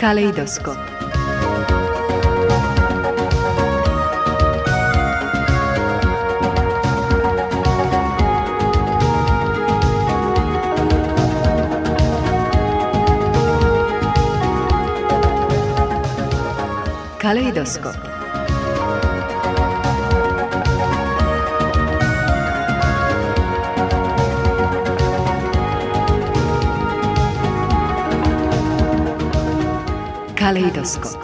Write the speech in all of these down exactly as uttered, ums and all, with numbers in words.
Kaleidoskop. Kaleidoskop. Kaleidoskop.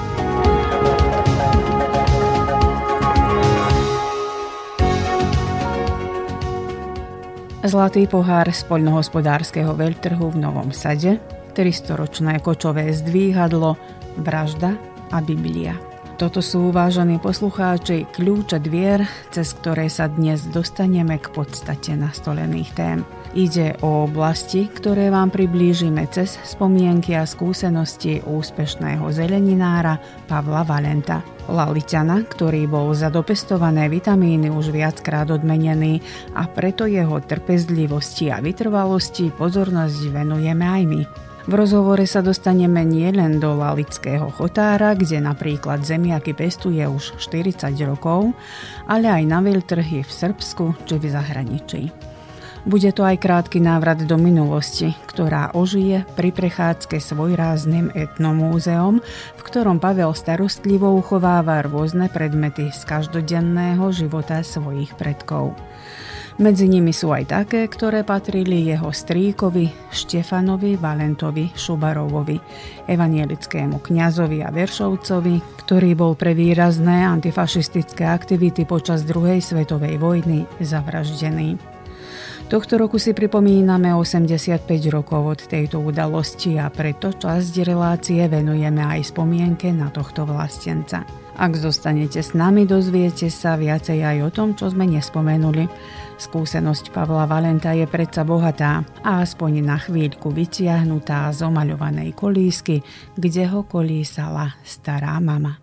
Zlatý pohár z poľnohospodárskeho veľtrhu v Novom Sade, tristoročné kočové zdvíhadlo, vražda a Biblia. Toto sú, vážení poslucháči, kľúče dvier, cez ktoré sa dnes dostaneme k podstate nastolených tém. Ide o oblasti, ktoré vám priblížime cez spomienky a skúsenosti úspešného zeleninára Pavla Valenta. Laliťana, ktorý bol za dopestované vitamíny už viackrát odmenený a preto jeho trpezlivosti a vytrvalosti pozornosť venujeme aj my. V rozhovore sa dostaneme nielen do lalického chotára, kde napríklad zemiaky pestuje už štyridsať rokov, ale aj na veľtrhy v Srbsku či v zahraničí. Bude to aj krátky návrat do minulosti, ktorá ožije pri prechádzke svojrázným etnomúzeom, v ktorom Pavel starostlivo uchováva rôzne predmety z každodenného života svojich predkov. Medzi nimi sú aj také, ktoré patrili jeho strýkovi Štefanovi Valentovi Šubarovovi, evanjelickému kňazovi a veršovcovi, ktorý bol pre výrazné antifašistické aktivity počas druhej svetovej vojny zavraždený. Tohto roku si pripomíname osemdesiatpäť rokov od tejto udalosti a preto časť relácie venujeme aj spomienke na tohto vlastenca. Ak zostanete s nami, dozviete sa viacej aj o tom, čo sme nespomenuli. Skúsenosť Pavla Valenta je predsa bohatá a aspoň na chvíľku vytiahnutá z omaľovanej kolísky, kde ho kolísala stará mama.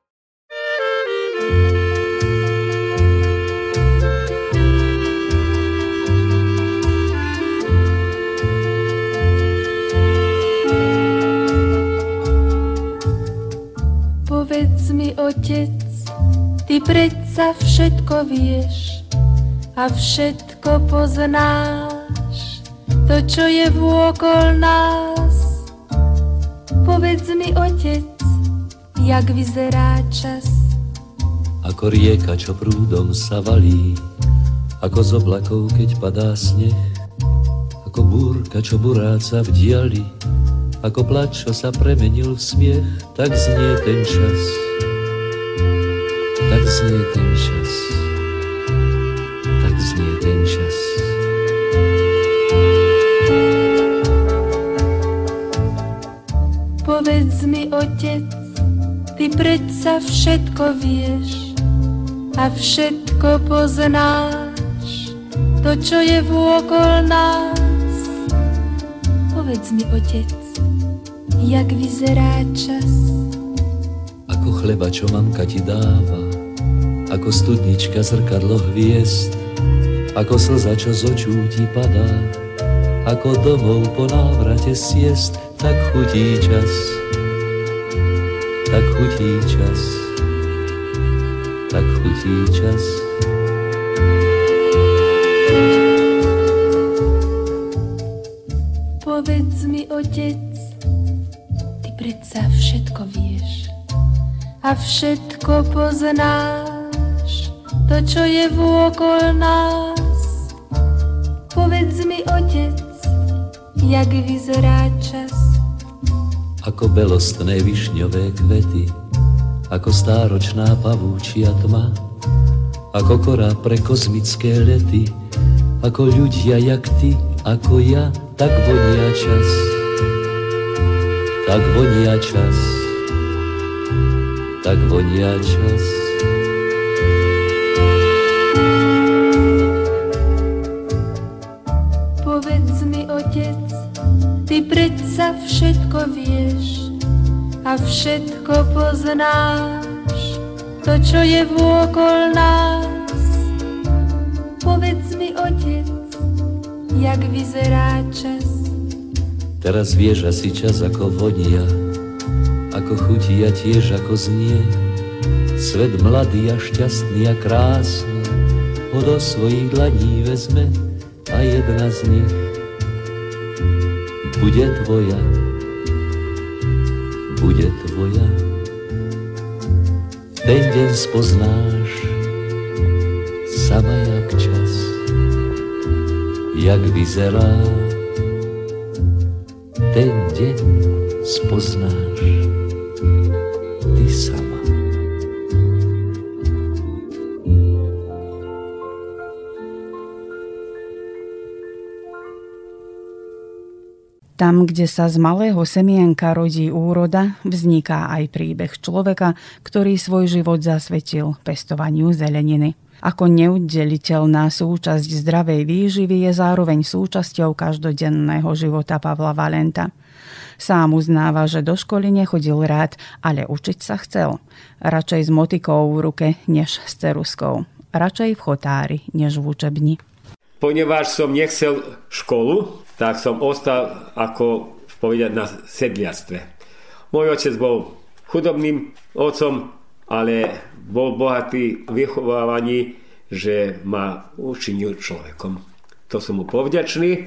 Povedz mi, otec, ty predsa všetko vieš a všetko poznáš, to, čo je vôkol nás. Povedz mi, otec, jak vyzerá čas. Ako rieka, čo prúdom sa valí, ako z oblakov, keď padá sneh, ako búrka, čo buráca v diali, ako plač, čo sa premenil v smiech, tak znie ten čas, tak znie ten čas, tak znie ten čas. Povedz mi, otec, ty predsa všetko vieš a všetko poznáš, to, čo je vôkol nás. Povedz mi, otec, jak vyzerá čas. Ako chleba, čo mamka ti dáva, ako studnička zrkadlo hviezd, ako slza, čo z očú ti padá, ako domov po návrate siest, tak chutí čas, tak chutí čas, tak chutí čas. Povedz mi, otec, predsa všetko vieš a všetko poznáš, to, čo je vôkol nás. Povedz mi, otec, jak vyzerá čas. Ako belostné višňové kvety, ako stáročná pavúčia tma, ako kora pre kozmické lety, ako ľudia jak ty, ako ja, tak vonia čas. Tak vonia čas, tak vonia čas. Povedz mi, otec, ty predsa všetko vieš a všetko poznáš, to, čo je vôkol nás. Povedz mi, otec, jak vyzerá čas. Teraz vieš asi čas ako vonia, ako chutí a tiež ako znie. Svet mladý a šťastný a krásny ho do svojich dlaní vezme a jedna z nich bude tvoja, bude tvoja. Ten deň spoznáš sama jak čas, jak vyzerá. Ten deň spoznáš ty sama. Tam, kde sa z malého semienka rodí úroda, vzniká aj príbeh človeka, ktorý svoj život zasvetil pestovaniu zeleniny. Ako neoddeliteľná súčasť zdravej výživy je zároveň súčasťou každodenného života Pavla Valenta. Sám uznáva, že do školy nechodil rád, ale učiť sa chcel. Radšej s motikou v ruke, než s ceruskou. Radšej v chotári, než v učebni. Ponieważ som nechcel školu, tak som ostal, ako povedať, na sedliactve. Môj otec bol chudobným otcom, ale bol bohatý v vychovávaní, že ma učinil človekom. To som mu povďačný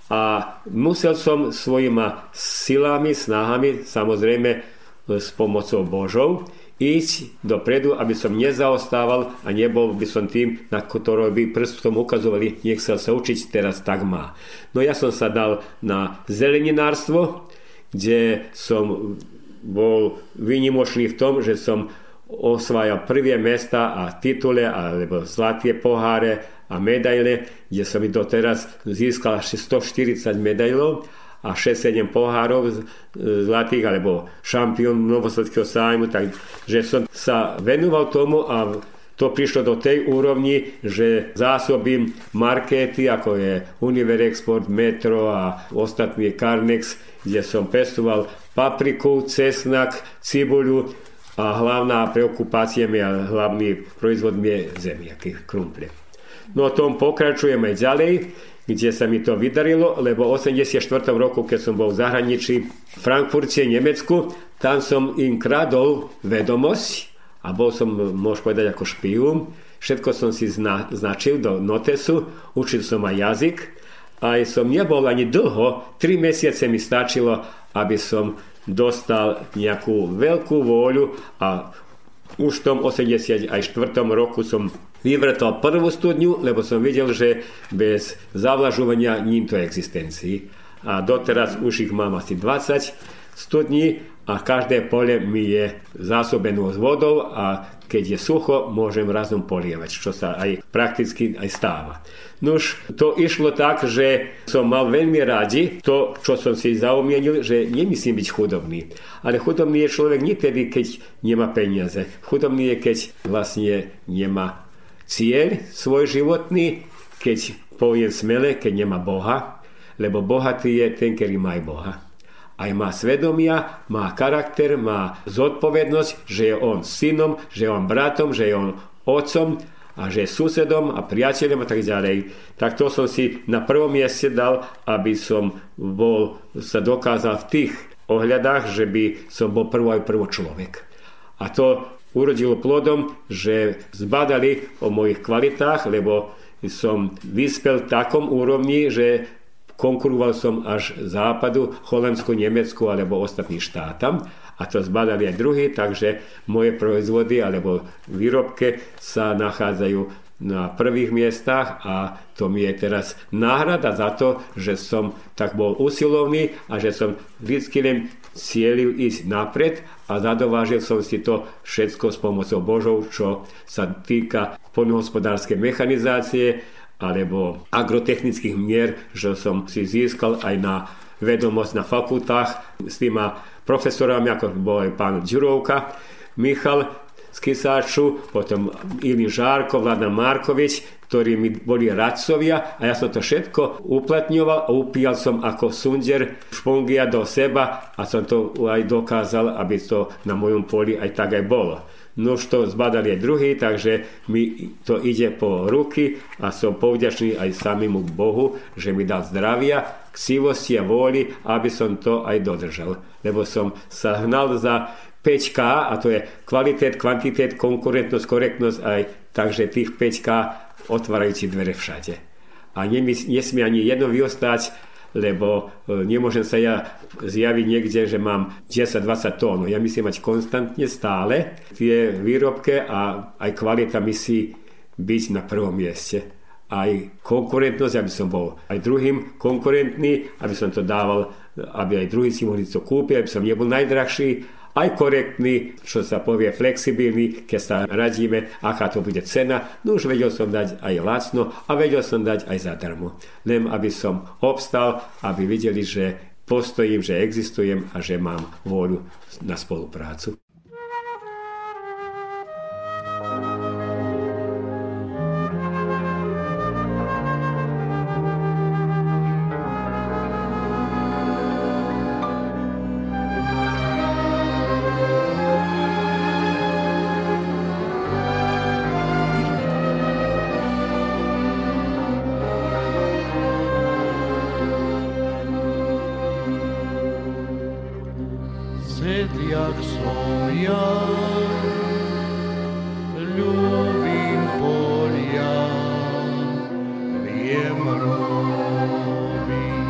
a musel som svojima silami, snahami, samozrejme s pomocou Božou, ísť dopredu, aby som nezaostával a nebol by som tým, na ktorého by prstom ukazovali, nechcel sa učiť, teraz tak má. No ja som sa dal na zeleninárstvo, kde som bol výnimočný v tom, že som osvajal prvé mesta a titule, alebo zlaté poháre a medaile, kde som i doteraz získal až stoštyridsať medailov a šesť sedem pohárov zlatých, alebo šampión Novosledského sájmu, takže som sa venoval tomu a to prišlo do tej úrovni, že zásoby markety, ako je Univer Export, Metro a ostatní Carnex, kde som pestoval papriku, cesnak, cibuľu a hlavná preokupácia mi a hlavný proizvod mi je zemiaky, krumple. No o tom pokračujem aj ďalej, kde sa mi to vydarilo, lebo v osemdesiatom štvrtom roku, keď som bol v zahraničí, v Frankfurte, Nemecku, tam som im kradol vedomosť a bol som, môžem povedať, ako špijún. Všetko som si zna, značil do notesu, učil som aj jazyk. A som nebol ani dlho, tri mesiace mi stačilo, aby som dostal nejakú veľkú vôľu a už v tom osemdesiatom štvrtom roku som vyvrtal prvú studňu, lebo som videl, že bez zavlažovania ním to existencii. A doteraz už ich mám asi dvadsať studní a každé pole mi je zásobené s vodou a keď je sucho, môžem razom polievať, čo sa aj prakticky aj stáva. Nuž, to išlo tak, že som mal veľmi radi to, čo som si zaumienil, že nemyslím byť chudobný. Ale chudobný je človek nie tedy, keď nemá peniaze. Chudobný je, keď vlastne nemá cieľ svoj životný, keď poviem smele, keď nemá Boha, lebo bohatý je ten, ktorý má aj Boha. Aj má svedomia, má charakter, má zodpovednosť, že je on synom, že je on bratom, že je on otcom a že je susedom a priateľom a tak ďalej. Tak to som si na prvom mieste dal, aby som bol, sa dokázal v tých ohľadách, že by som bol prvo aj prvo človek. A to urodilo plodom, že zbadali o mojich kvalitách, lebo som vyspel v takom úrovni, že konkuroval som až západu, Holandsku, Nemecku alebo ostatným štátam a to zbadali aj druhí, takže moje proizvody alebo výrobky sa nachádzajú na prvých miestach a to mi je teraz náhrada za to, že som tak bol usilovný a že som vždycky len cielil ísť napred a zadovážil som si to všetko s pomocou Božou, čo sa týka poľnohospodárskej mechanizácie alebo agrotechnických mier, že som si získal aj na vedomosť na fakultách s týma profesorami, ako bol aj pán Ďurovka, Michal z Kisáču, potom Ilin Žárko, Vladan Markovič, ktorí mi boli radcovia a ja som to všetko uplatňoval a upíjal som ako sundier špongia do seba a som to aj dokázal, aby to na mojom poli aj tak aj bolo. no už to zbadali aj druhý, takže mi to ide po ruky a som povďačný aj samému Bohu, že mi dal zdravia, ksivosti a vôli, aby som to aj dodržal. Lebo som sa hnal za päť ká, a to je kvalitet, kvantitet, konkurentnosť, korektnosť, aj takže tých päť ká otvárajúci dvere všade. A nesmie ani jedno vyostať, lebo nemôžem sa ja zjaviť niekde, že mám desať dvadsať tón. Ja musím mať konstantne stále tie výrobky a aj kvalita musí byť na prvom mieste. Aj konkurentnosť, aby som bol aj druhým konkurentný, aby som to dával, aby aj druhý si mohli to kúpiť, aby som nebol najdrahší, aj korektný, čo sa povie flexibilný, keď sa radíme, aká to bude cena. No už vedel som dať aj lacno a vedel som dať aj zadarmo. Len aby som obstal, aby videli, že postojím, že existujem a že mám vôľu na spoluprácu. Sedliak som ja, ľúbim polia, viem robiť.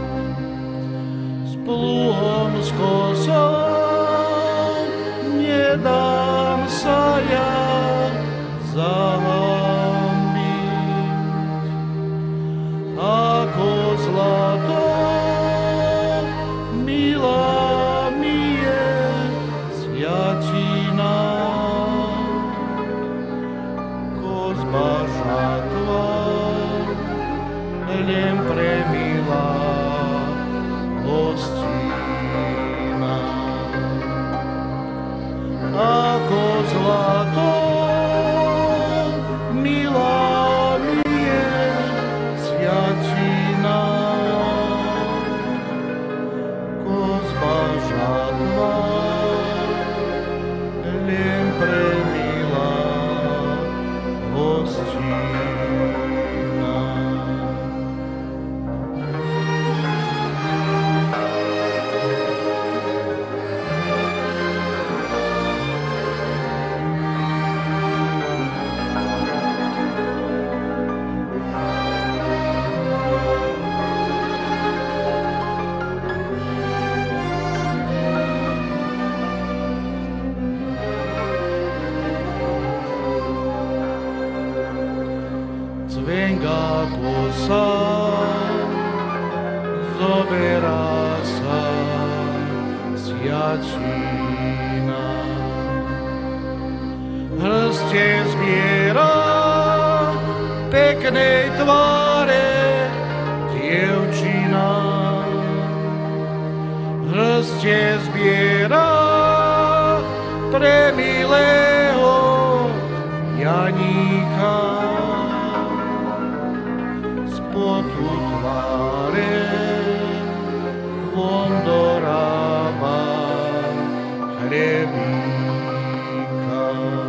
S plúhom, s kosou, nedám sa ja zahambiť. Ako zlato, milá, len premila hostina. Ako zlato, milá mi je sviatina. Kozba žatva, len premila hostina. Cvenga kosa, zoberá sa sviačina. Hrste zbiera peknej tváre dievčina. Hrste zbiera pre milého Janíka. Potu tváre von dorába chlebíka.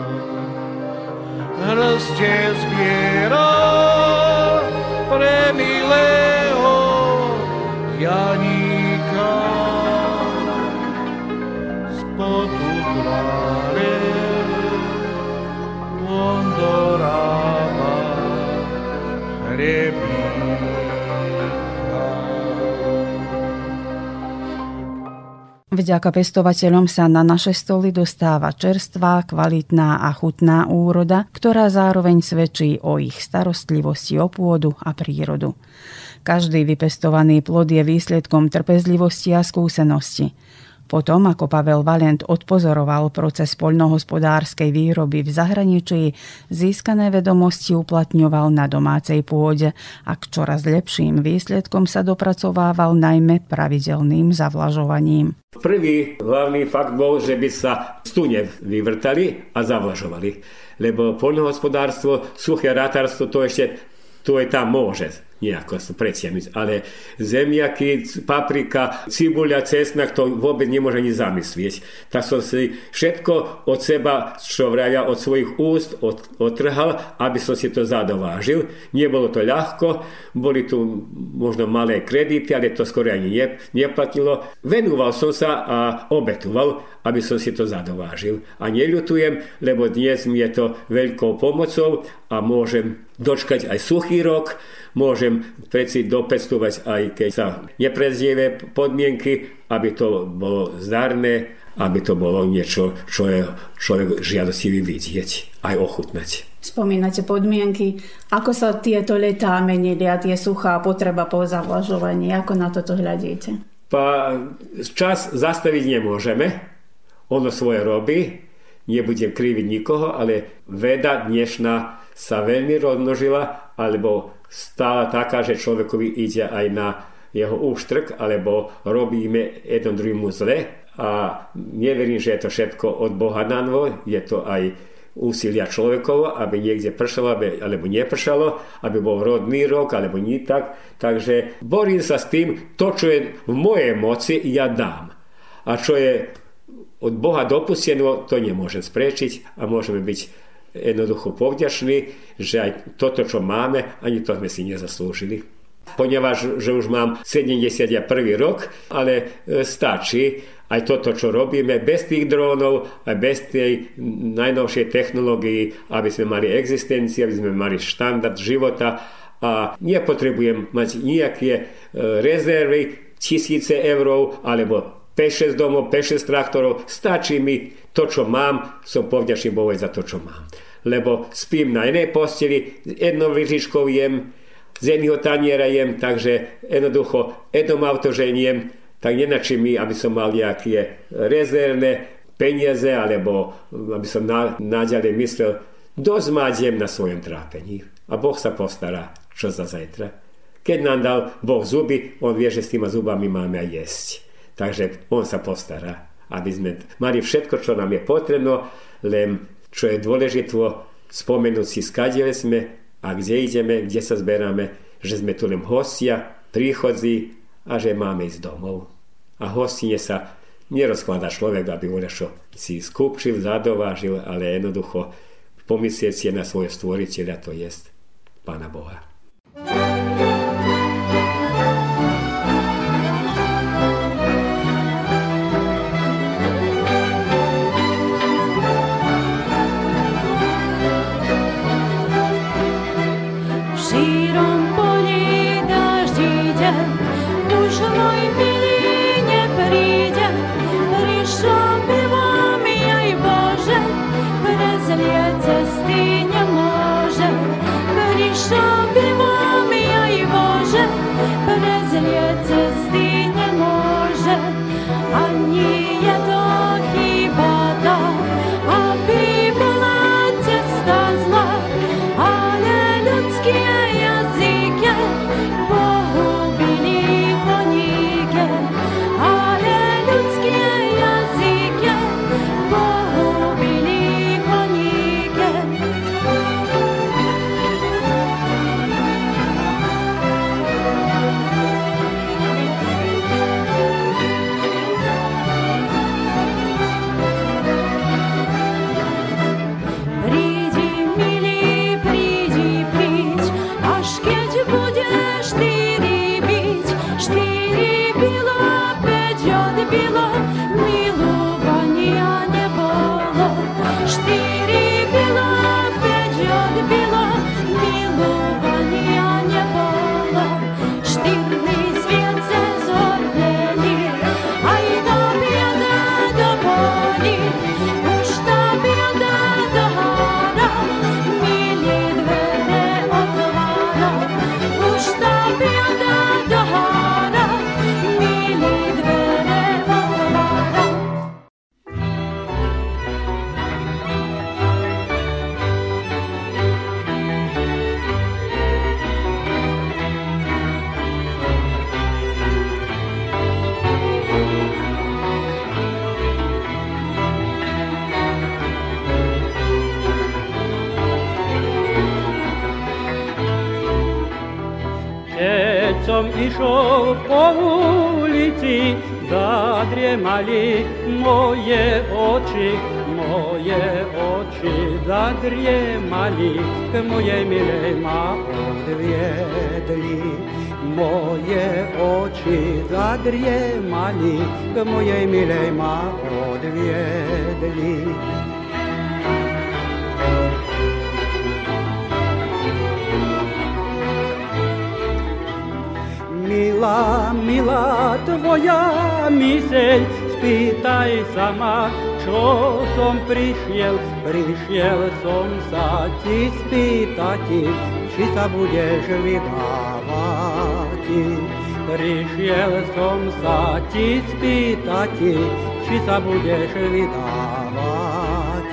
Hrste zbiera pre milého Janíka. Z potu tváre von dorába chlebíka. Vďaka pestovateľom sa na naše stoly dostáva čerstvá, kvalitná a chutná úroda, ktorá zároveň svedčí o ich starostlivosti o pôdu a prírodu. Každý vypestovaný plod je výsledkom trpezlivosti a skúsenosti. Potom, ako Pavel Valent odpozoroval proces poľnohospodárskej výroby v zahraničí, získané vedomosti uplatňoval na domácej pôde a k čoraz lepším výsledkom sa dopracovával najmä pravidelným zavlažovaním. Prvý hlavný fakt bol, že by sa stune vyvrtali a zavlažovali. Lebo poľnohospodárstvo, suché ratárstvo, to ešte tu aj tam môže. nejako sú precieniť. Ale zemiaky, paprika, cibuľa, cesnak, to vôbec nemôže ani zamyslieť. Tak som si všetko od seba, čo vravia, od svojich úst od, odtrhal, aby som si to zadovážil. Nebolo to ľahko, boli tu možno malé kredity, ale to skoro ani ne, neplatilo. Venoval som sa a obetoval, aby som si to zadovážil. A neľutujem, lebo dnes mi je to veľkou pomocou a môžem dočkať aj suchý rok, môžem preci dopestovať aj keď sa neprezdieve podmienky, aby to bolo zdarné, aby to bolo niečo, čo je človek žiadostivý vidieť, aj ochutnať. Spomínate podmienky, ako sa tieto letá menili a tie suchá potreba po zavlažovaní, ako na toto hľadíte? Pa, čas zastaviť nemôžeme, ono svoje robí, nebudem kriviť nikoho, ale veda dnešná sa veľmi rozmnožila, alebo stála taká, že človekovi ide aj na jeho úštrk, alebo robíme jedno druhému zle. A neverím, že je to všetko od Boha na novo, je to aj úsilia človekov, aby niekde pršalo, aby, alebo nepršalo, aby bol rodný rok, alebo nie tak. Takže borím sa s tým, to, čo je v mojej moci, ja dám. A čo je od Boha dopustené, to nemôžem sprečiť a môžeme byť jednoducho povďační, že aj toto, čo máme, ani to sme si nezaslúžili. Ponieważ, že už mám sedemdesiaty rok, ale stačí aj toto, čo robíme, bez tých drónov a bez tej najnovšej technológii, aby sme mali existenciu, aby sme mali štandard života a nepotrebujem mať nejaké rezervy, tisíce eurov, alebo päť šesť domov, päť šesť traktorov, stačí mi to, čo mám, som povďačný Bohu za to, čo mám. Lebo spím na jednej posteli, jednou lyžičkou jem, z jedného taniera jem, takže jednoducho jednom autoženiem, tak nenačí mi, aby som mal nejaké rezervné peniaze, alebo aby som naďalej myslel, dosť máť na svojom trápení. A Boh sa postará, čo za zajtra. Keď nám dal Boh zuby, on vie, že s týma zubami máme aj jesť. Takže on sa postará, aby sme mali všetko, čo nám je potrebno, len čo je dôležité spomenúť si, skadiaľ sme a kde ideme, kde sa zberáme, že sme tu len hostia, príchodzí a že máme ísť domov. A hostine sa nerozkladá človek, aby voľašo si skúpčil, zadovážil, ale jednoducho pomyslieť si na svojho stvoriteľa, to jest Pána Boha. Cesty nemôže, prišlo by som išol po ulici, zadriemali moje oči, moje oči zadriemali, k mojej milej ma odviedli. Moje oči zadriemali, k mojej milej ma odviedli. Milá, milá tvoja myseľ, spýtaj sa ma, čo som prišiel. Prišiel som sa ti spýtať, či sa budeš vydávať. Prišiel som sa ti spýtať, či sa budeš vydávať.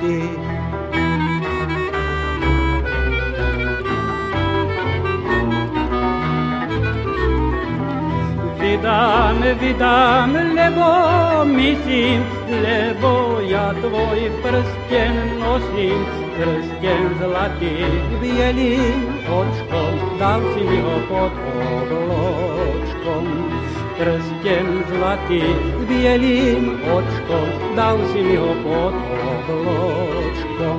Vydám, vydám, lebo myslím, lebo ja tvoj prsten nosím, prsten zlatý bielým očkom, dal si mi ho pod obločkom. Prsten zlatý bielým očkom, dal si mi ho pod obločkom.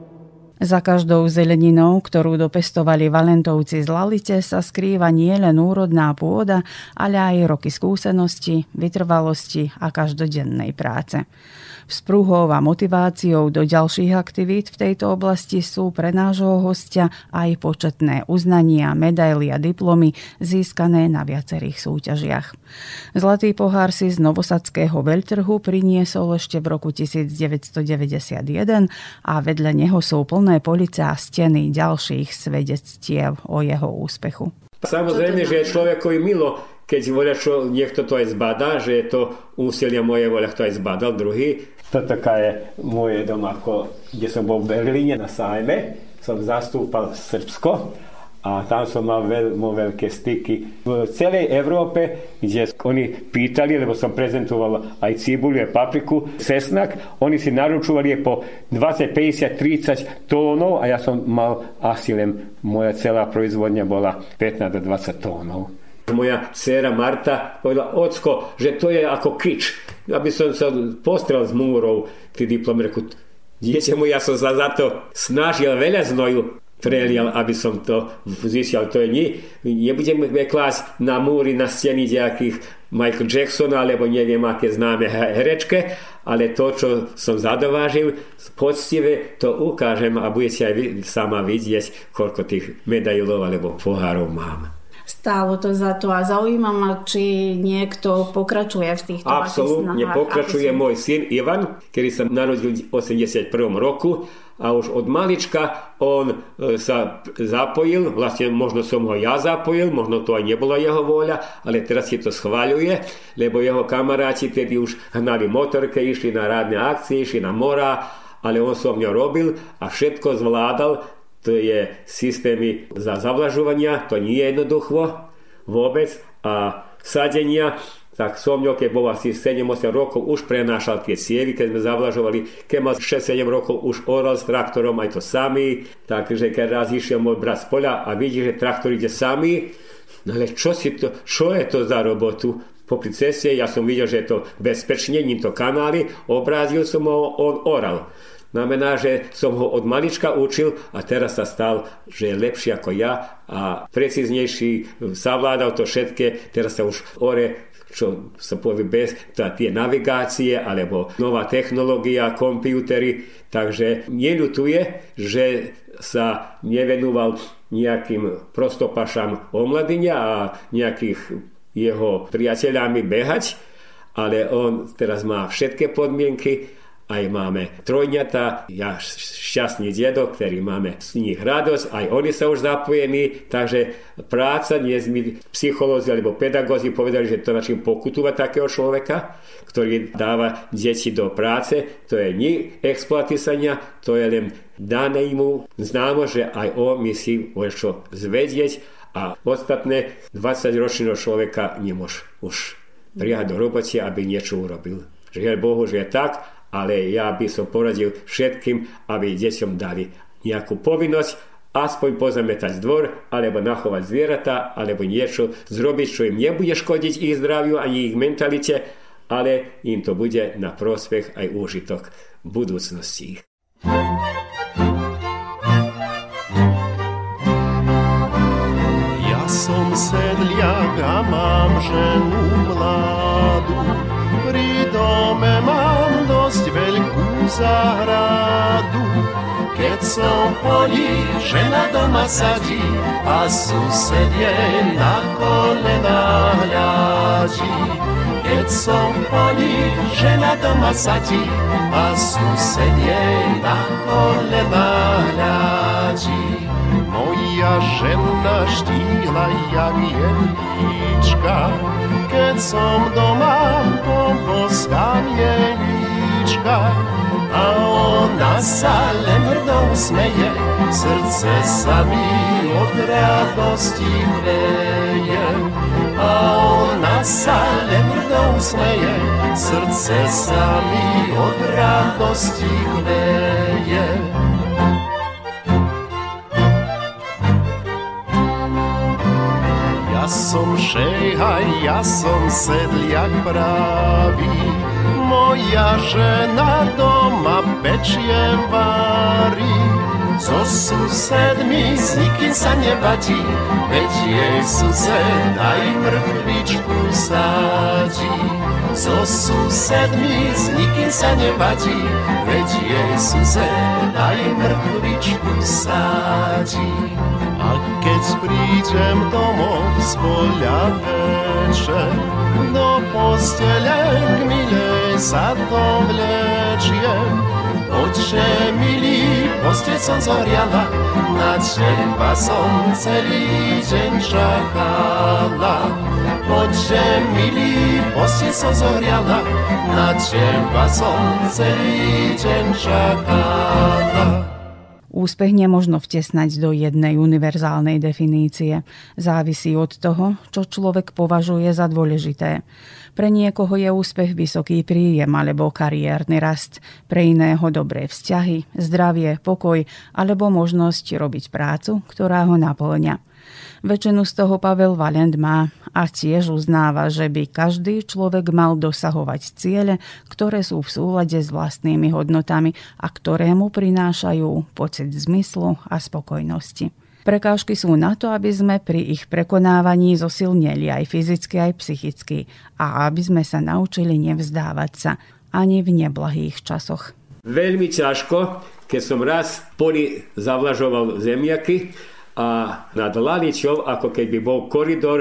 Za každou zeleninou, ktorú dopestovali Valentovci z Lalice, sa skrýva nielen úrodná pôda, ale aj roky skúsenosti, vytrvalosti a každodennej práce. Vzpruhou a motiváciou do ďalších aktivít v tejto oblasti sú pre nášho hostia aj početné uznania, medaily a diplomy získané na viacerých súťažiach. Zlatý pohár si z novosadského veľtrhu priniesol ešte v roku devätnásťstodeväťdesiatjeden a vedľa neho sú plné police a steny ďalších svedectiev o jeho úspechu. Samozrejme, že je človekovi milo, keď voľa, čo niekto to aj zbadá, že je to úsilia moje voľa, kto aj zbadal druhý. To taká je moje dom, ako, kde som bol v Berlíne na sajme, som zastúpal Srbsko a tam som mal veľmi veľké styky v celej Európe, kde oni pýtali, lebo som prezentoval aj cibuľu, aj papriku, cesnak, oni si naručovali po dvadsať, päťdesiat, tridsať tónov a ja som mal asi len, moja celá proizvodňa bola pätnásť do dvadsať tónov. Moja dcéra Marta povedala, ocko, že to je ako kič, aby som sa postrel z múrov, ty diplom, reku, dieťa mu, ja som sa za to snažil, veľa znoju prelial, aby som to získal. To je nie, nebudeme klásť na múry, na steny nejakých Michael Jacksona, alebo neviem, aké známe herečke, ale to, čo som zadovážil, poctivé to ukážem a budete aj vy sama vidieť, koľko tých medailov alebo pohárov mám. Stálo to za to a zaujíma ma, či niekto pokračuje v týchto snahách. Absolútne pokračuje môj syn Ivan, ktorý sa narodil v osemdesiatom prvom roku a už od malička on sa zapojil, vlastne možno som ho ja zapojil, možno to aj nebola jeho vôľa, ale teraz si to schvaľuje, lebo jeho kamaráti tedy už hnali motorke, išli na rádne akcie, išli na mora, ale on so mňa robil a všetko zvládal. To je systémy za zavlažovania, to nie je jednoducho vôbec. A sadenia, tak som mňa, keď bol asi sedem osem rokov, už prenášal tie sievy, keď sme zavlažovali. Keď mal šesť sedem rokov, už oral s traktorom, aj to samý. Takže keď raz išiel môj brat z poľa a vidí, že traktor ide samý, no ale čo, si to, čo je to za robotu? Popri ceste ja som videl, že je to bezpečne, ním to kanály, obrázil som ho, on oral. Znamená, že som ho od malička učil a teraz sa stal, že je lepší ako ja a precíznejší, savládal to všetké, teraz sa už ore, čo sa povie bez tie navigácie alebo nová technológia, počítače, takže neľutuje, že sa nevenoval nejakým prostopašám omladenia a nejakých jeho priateľami behať, ale on teraz má všetky podmienky. Aj máme trojňata, ja šťastný dedo, ktorý máme z nich radosť, aj oni sa už zapojení, takže práca, dnes mi psycholózi alebo pedagózi povedali, že to načím pokutúva takého človeka, ktorý dáva deti do práce, to je nie exploatisania, to je len dané mu známo, že aj on musí čo zvedieť a ostatné dvadsaťročného človeka nemôže už prijať do roboty, aby niečo urobil. Žiaľ Bohu, že je tak, ale ja by som poradil všetkým, aby deťom dali nejakú povinnosť aspoň pozametať dvor, alebo nachovať zvieratá, alebo niečo zrobiť, čo im nebude škodiť ich zdraviu ani ich mentalite, ale im to bude na prospech aj úžitok v budúcnosti. Ja som sedliak a mám ženu mladú, pri dome mám dosť veľkú záhradu. Keď som po ní, žena doma sadí a sused jej na kolená hľadí. Keď som po ní, žena doma sadí a sused jej na kolená hľadí. Moja žena štíhla jak jedlička, keď som doma pomposkám jej líčka. A ona sa len hrdou smeje, srdce sa mi od radosti chveje. A ona sa len hrdou smeje, srdce sa mi od radosti chveje. Ja som šejhaj, ja som sedliak pravý, moja žena doma pečie varí. So susedmi s nikým sa nevadí, veď jej sused aj mrkvičku sadí. So susedmi s nikým sa nevadí, veď jej sused aj mrkvičku sadí. A keď prídem domov z poľa večer, do postele k milej sa to vlečiem. Oče milý, posteľ som zohriala, na teba som celý deň čakala. Oče milý, posteľ som zohriala, na teba som celý deň čakala. Úspech nemožno vtesnať do jednej univerzálnej definície. Závisí od toho, čo človek považuje za dôležité. Pre niekoho je úspech vysoký príjem alebo kariérny rast, pre iného dobré vzťahy, zdravie, pokoj alebo možnosť robiť prácu, ktorá ho naplňa. Väčšinu z toho Pavel Valent má a tiež uznáva, že by každý človek mal dosahovať ciele, ktoré sú v súlade s vlastnými hodnotami a ktoré mu prinášajú pocit zmyslu a spokojnosti. Prekážky sú na to, aby sme pri ich prekonávaní zosilneli aj fyzicky, aj psychicky a aby sme sa naučili nevzdávať sa ani v neblahých časoch. Veľmi ťažko, keď som raz v poli zavlažoval zemiaky a nad Laničou, ako keby bol koridor,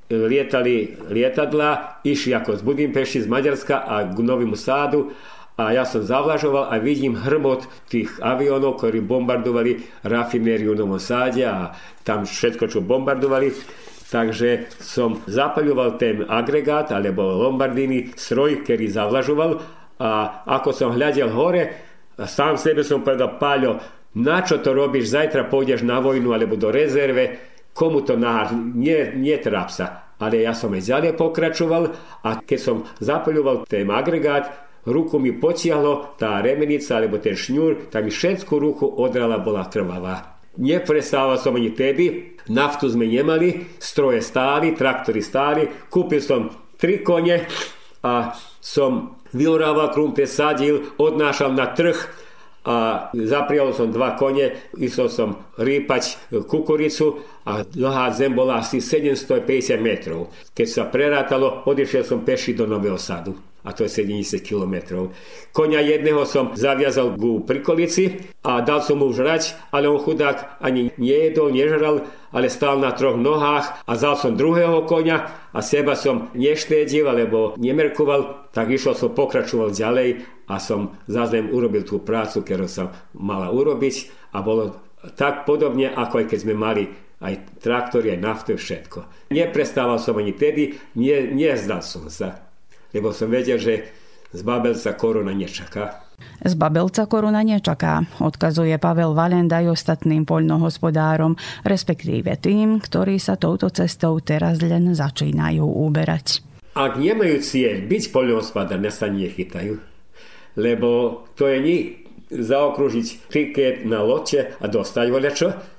lietali lietadlá, išli ako z Budimpešti, z Maďarska a k Novému Sádu a ja som zavlažoval a vidím hrmot tých aviónov, ktorí bombardovali rafinériu v Novom Sáde a tam všetko, čo bombardovali. Takže som zapaľoval ten agregát alebo lombardíny stroj, ktorý zavlažoval a ako som hľadel hore, sám sebe som povedal: Páľo, na čo to robíš, zajtra pôjdeš na vojnu alebo do rezerve, komu to náhaš, nie, netráp sa. Ale ja som aj ďalej pokračoval a keď som zapaľoval ten agregát, ruku mi potiahlo, tá remenica alebo ten šňúr, tak mi všetku ruku odrala, bola krvavá. Neprestával som ani tedy, naftu sme nemali, stroje stáli, traktory stáli, kúpil som tri kone a som vyorával krumpe, sadil, odnášal na trh, a zaprial som dva kone, išiel som rýpať kukuricu a dlhá zem bola asi sedemstopäťdesiat metrov. Keď sa prerátalo, odišiel som peši do Nového Sadu. A to je sedemdesiat kilometrov. Koňa jedného som zaviazal ku prikolici a dal som mu žrať, ale on chudák ani nejedol, nežral, ale stál na troch nohách a vzal som druhého koňa a seba som neštédil alebo nemerkoval, tak išiel som, pokračoval ďalej a som zase urobil tú prácu, ktorú som mala urobiť a bolo tak podobne, ako aj keď sme mali aj traktory, aj naftu, všetko. Neprestával som ani tedy, nie, nezdal som sa. Lebo som vedel, že z Babelca koruna nečaká. Z Babelca koruna nečaká, odkazuje Pavel Valent aj ostatným poľnohospodárom, respektíve tým, ktorí sa touto cestou teraz len začínajú uberať. Ak nemajú cieľ byť poľnohospodár, nás sa nechytajú. Lebo to je nie zaokružiť tiket na lote a dostať voľačo.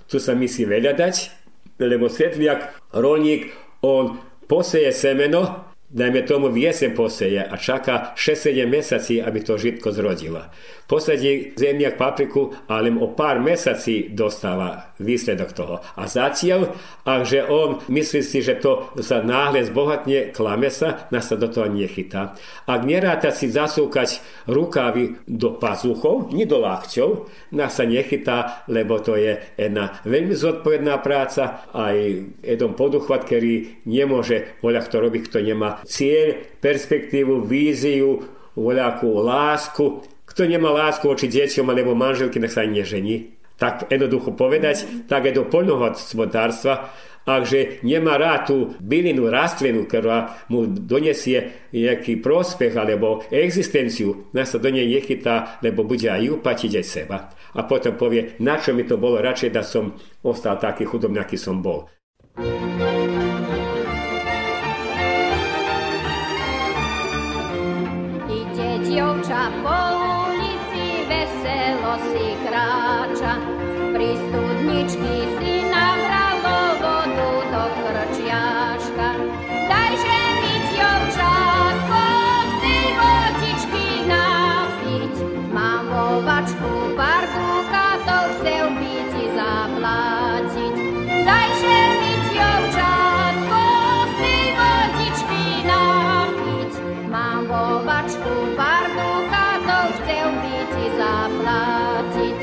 tu sa myslí veľa dať, lebo svetliak, rolník, on poseje semeno, dajme tomu v jesen poseje a čaká šesť sedem mesiací, aby to žitko zrodilo. Posadí zemljak papriku, ale o pár mesiací dostáva výsledok toho. A zatiaľ, akže on myslí si, že to sa náhle zbohatne, klame sa, nás sa do toho nechytá. Ak neráta si zasúkať rukávy do pazuchov, ni do lakťov, nás sa nechytá, lebo to je jedna veľmi zodpovedná práca, aj jeden poduchvat, ktorý nemôže voľak to robiť, kto nemá cieľ, perspektívu, víziu, voľakú lásku. Kto nemá lásku voči deťom alebo manželky, nech sa ani nežení. Tak jednoducho povedať, tak je do poľnohospodárstva, akže nemá rád tú bylinu, rastlinu, ktorá mu donesie nejaký prospech alebo existenciu, nás sa do nej nechytá, lebo bude aj ju platiť aj seba. A potom povie, na čo mi to bolo, radšej da som ostal taký chudobný, aký som bol. Ide dievča po veselo si kráča, pri studničky si nabralo vodu do krčiaška. Dajže mi, dievčatko, z tej vodičky napiť. Mám vo vačku pár dukátov, chcel by ti zaplatiť. Dajže mi, dievčatko, z tej vodičky napiť. Mám vo vačku pár dukátov, chcel by ti zaplatiť.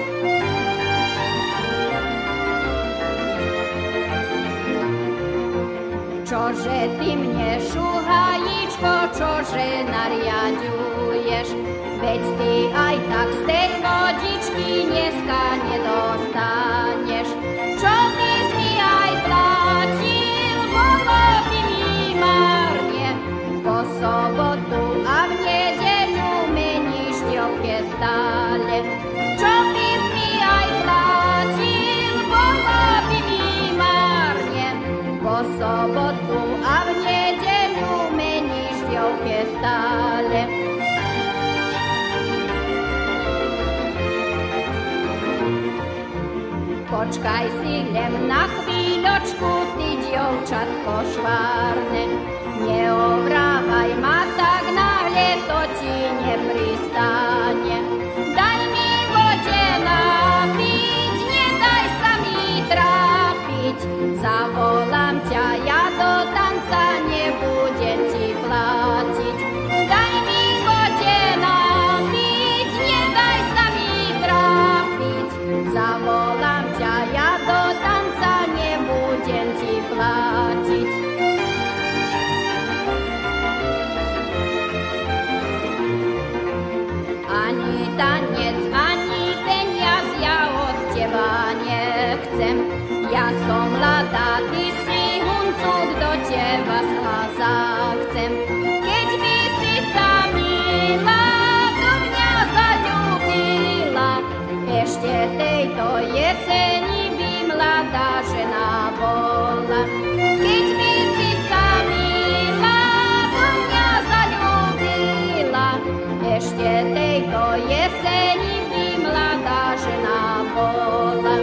Čože ty mne, šuhajíčko, čože nariaduješ? Veď ty aj tak z tej vodičky dneska nedostaneš. Čo by si aj platil, bolo by mi marne. Po sobotu a v nedeľu meníš dievke stále. Čo by si aj platil, bolo by mi marne. Po sobotu a v nedeľu meníš dievke stále. Počkaj si len na chvíľočku, ty dievčatko švárne. Neovrávaj ma tak náhle, to ti nepristane. Daj mi vode napiť, nedaj sa mi trápiť. Zavolám ťa, ja do tanca nebudem ti platiť. Daj mi vode napiť, nedaj sa mi trápiť. Zavolám ťa, ja do tanca nebudem ti platiť. Ani tanec, ani peniaz ja od teba nechcem. Ja som mladá, ty si huncúk, do teba sa zachcem. Keď by si sa milá, do mňa zaľúbila, ešte tejto jeseni by mladá žena bola. Keď by si sa milá, do mňa zaľúbila, ešte tejto jeseni by mladá žena bola.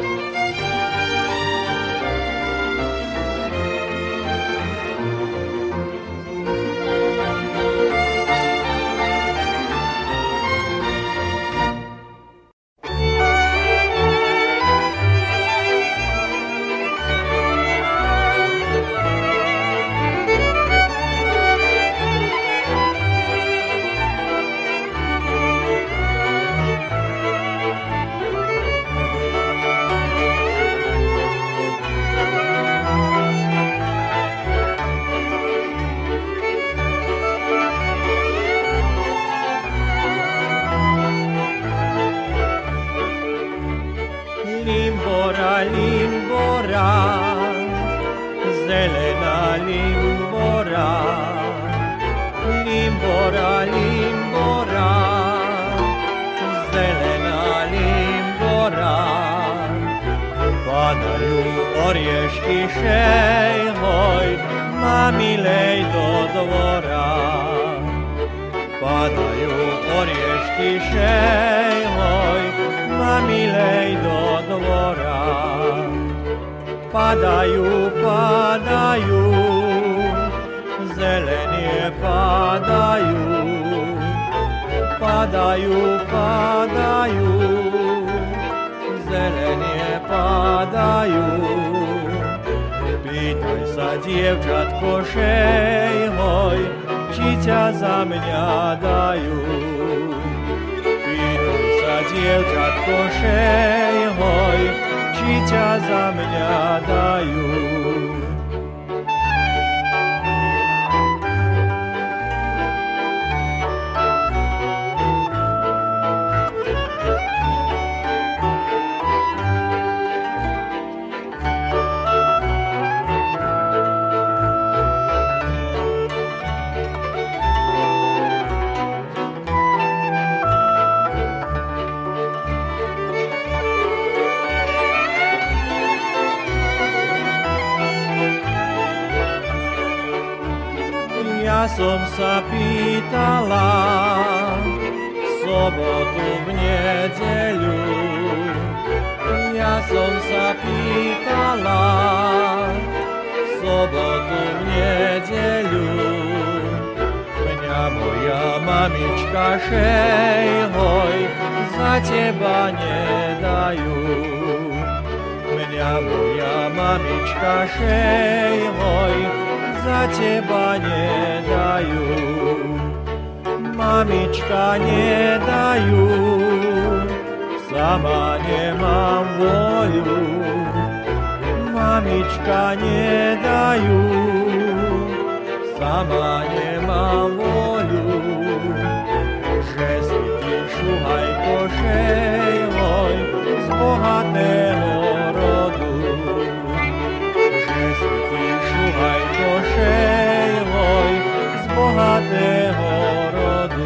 Limbora, limbora, zelena limbora, limbora, limbora, zelena limbora. Padaju orješki šejhoj, mamilej do dvora. Padaju orješki šejhoj, mamilej do dvora. Padajú, padajú, zelenie padajú, padajú, padajú, zelenie padajú. Pýtaj sa, dievčatko, šej hoj, či ťa za mňa dajú. Pýtaj sa, dievčatko, šej hoj, či ťa za mňa dajú. Ja som sa pýtala v sobotu, v nedeľu. Ja som sa pýtala v sobotu, v nedeľu. Mňa moja mamička šej hoj za teba nedajú. Mňa moja mamička šej hoj za teba nedajú. Mamička, nedajú, sama nemám voľu. Mamička, nedajú, sama nemám voľu. Že si ty šuhajko šej hoj z bohatého rodu. Že si ty šuhajko šej hoj z bohatého rodu.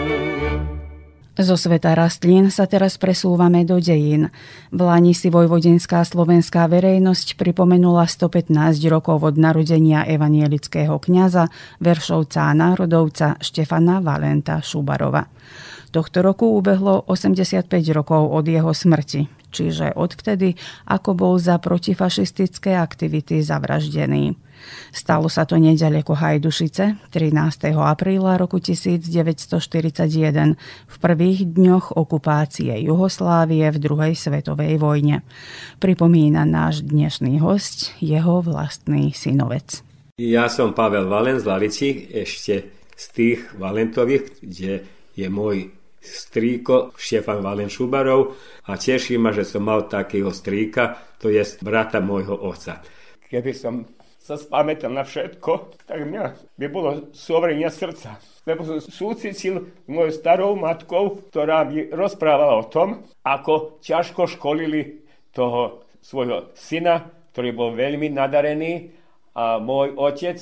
Zo sveta rastlín sa teraz presúvame do dejín. V lani si vojvodinská slovenská verejnosť pripomenula stopätnásť rokov od narodenia evanielického kňaza, veršovca a národovca Štefana Valenta Šubarova. Tohto roku ubehlo osemdesiatpäť rokov od jeho smrti, čiže odvtedy, ako bol za protifašistické aktivity zavraždený. Stalo sa to neďaleko Hajdušice, trinásteho apríla roku devätnásťstoštyridsaťjeden, v prvých dňoch okupácie Juhoslávie v druhej svetovej vojne. Pripomína náš dnešný hosť, jeho vlastný synovec. Ja som Pavel Valen z Lalici, ešte z tých Valentových, kde je môj strýko Štefan Valen Šubarov, a teší ma, že som mal takého strýka, to je brata môjho otca. Keby som sa spamätal na všetko, tak mňa by bolo súvrenia srdca. Lebo som súcitil s mojou starou matkou, ktorá mi rozprávala o tom, ako ťažko školili toho svojho syna, ktorý bol veľmi nadarený, a môj otec,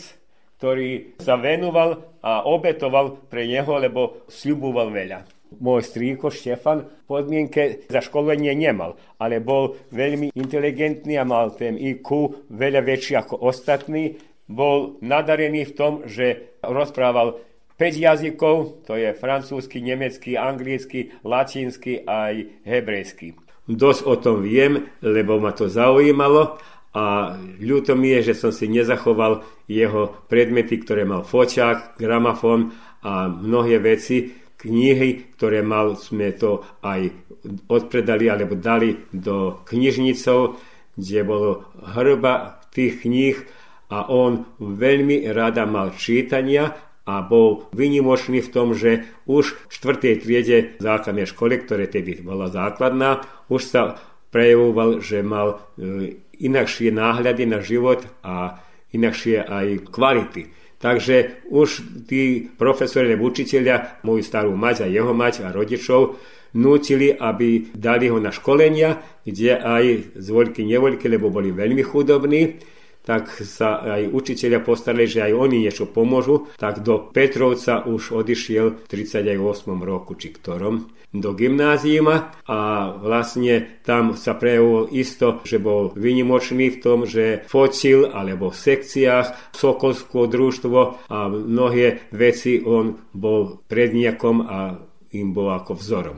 ktorý sa venoval a obetoval pre neho, lebo sľuboval veľa. Môj strýko Štefan podmienke za školenie nemal, ale bol veľmi inteligentný a mal ten í kú veľa väčší ako ostatní. Bol nadarený v tom, že rozprával päť jazykov, to je francúzsky, nemecký, anglický, latínsky aj hebrejský. Dosť o tom viem, lebo ma to zaujímalo, a ľúto mi je, že som si nezachoval jeho predmety, ktoré mal foťák, gramafón a mnohé veci. Knihy, ktoré mal, sme to aj odpredali alebo dali do knižnicov, kde bolo hrba tých kníh, a on veľmi rada mal čítania a bol vynimočný v tom, že už v štvrtej triede základnej škole, ktoré tedy bola základná, už sa prejavoval, že mal inakšie náhľady na život a inakšie aj kvality. Takže už tí profesori alebo učitelia, moju starú mať a jeho mať a rodičov, nútili, aby dali ho na školenia, kde aj zvoľky nevoľky, lebo boli veľmi chudobní, tak sa aj učitelia postarali, že aj oni niečo pomôžu. Tak do Petrovca už odišiel v tridsaťosmom roku, či ktorom, do gymnáziuma, a vlastne tam sa prejavoval isto, že bol vynimočný v tom, že fotil alebo v sekciách Sokolské družstvo a mnohé veci on bol predniakom a im bol ako vzorom.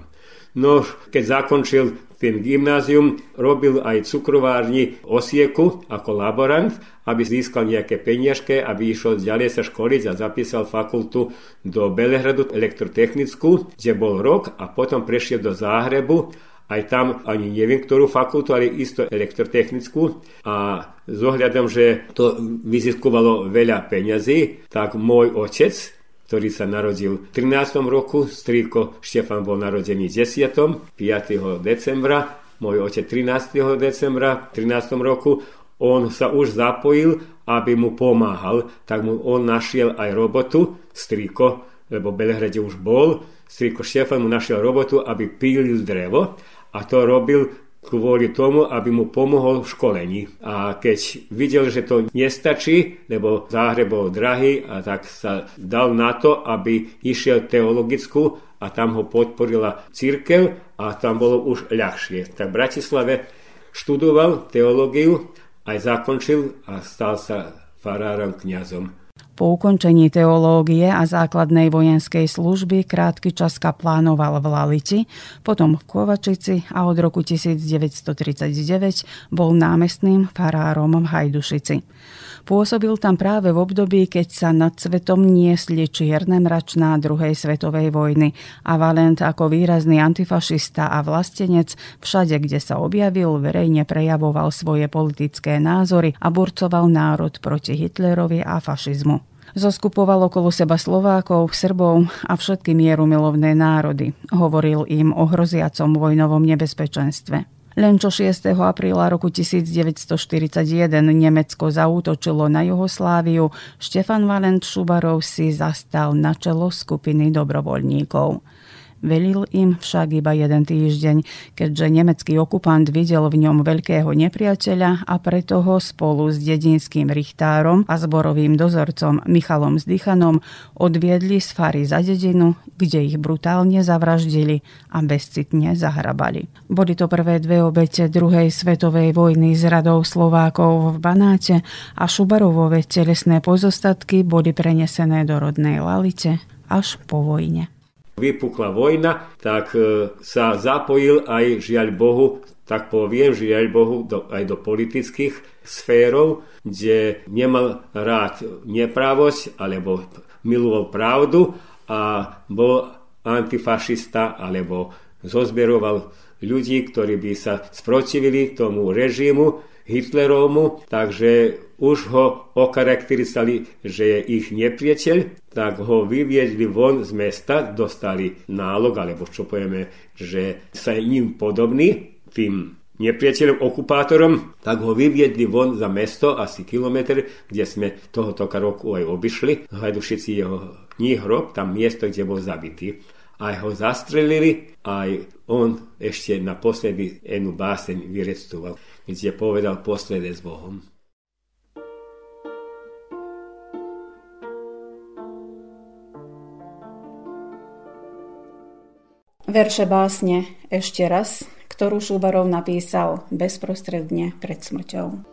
No, keď zakončil ten gymnázium, robil aj cukrovárni Osieku ako laborant, aby získal nejaké peniažke, aby išiel ďalej sa školiť a zapísal fakultu do Belehradu elektrotechnickú, kde bol rok a potom prešiel do Záhrebu. Aj tam ani neviem, ktorú fakultu, ale isto elektrotechnickú. A s ohľadom, že to vyziskovalo veľa peňazí, tak môj otec, ktorý sa narodil v trinástom roku, strýko Štefan bol narodený desiatom piateho decembra, môj otec trinásteho decembra v trinástom roku, on sa už zapojil, aby mu pomáhal, tak mu on našiel aj robotu, strýko, lebo v Belehrade už bol, strýko Štefan mu našiel robotu, aby pílil drevo a to robil kvôli tomu, aby mu pomohol v školení. A keď videl, že to nestačí, lebo Záhreb bol drahý, a tak sa dal na to, aby išiel teologickú a tam ho podporila cirkev a tam bolo už ľahšie. Tak v Bratislave študoval teológiu, aj zakončil a stal sa farárom kňazom. Po ukončení teológie a základnej vojenskej služby krátky čas kaplánoval v Lalici, potom v Kovačici a od roku devätnásťtridsaťdeväť bol námestným farárom v Hajdušici. Pôsobil tam práve v období, keď sa nad svetom niesli čierne mračná druhej svetovej vojny a Valent ako výrazný antifašista a vlastenec všade, kde sa objavil, verejne prejavoval svoje politické názory a burcoval národ proti Hitlerovi a fašizmu. Zoskupoval okolo seba Slovákov, Srbov a všetky mierumilovné národy. Hovoril im o hroziacom vojnovom nebezpečenstve. Len čo šiesteho apríla roku devätnásťštyridsaťjeden Nemecko zaútočilo na Jugosláviu, Štefan Valent Šubarov si zastal na čelo skupiny dobrovoľníkov. Velil im však iba jeden týždeň, keďže nemecký okupant videl v ňom veľkého nepriateľa a preto ho spolu s dedinským richtárom a zborovým dozorcom Michalom Zdychanom odviedli z fary za dedinu, kde ich brutálne zavraždili a bezcitne zahrabali. Boli to prvé dve obete druhej svetovej vojny z radov Slovákov v Banáte a Šubarovove telesné pozostatky boli prenesené do rodnej Lalice až po vojne. Vypukla vojna, tak e, sa zapojil aj, žiaľ Bohu, tak poviem, žiaľ Bohu, do, aj do politických sférov, kde nemal rád nepravosť, alebo miloval pravdu a bol antifašista, alebo zozberoval ľudí, ktorí by sa sprotivili tomu režimu Hitlerovmu, takže už ho okarakterizovali, že je ich nepriateľ, tak ho vyviedli von z mesta, dostali nálog, alebo čo povieme, že sa ním podobný, tým nepriateľom, okupátorom, tak ho vyviedli von za mesto, asi kilometr, kde sme tohoto roku aj obišli. V Hajdušici jeho hrob, tam miesto, kde bol zabitý. Aj ho zastrelili, aj on ešte naposledy jednu báseň vyrecitoval, kde povedal poslede s Bohom. Verše básne Ešte raz, ktorú Šubarov napísal bezprostredne pred smrťou.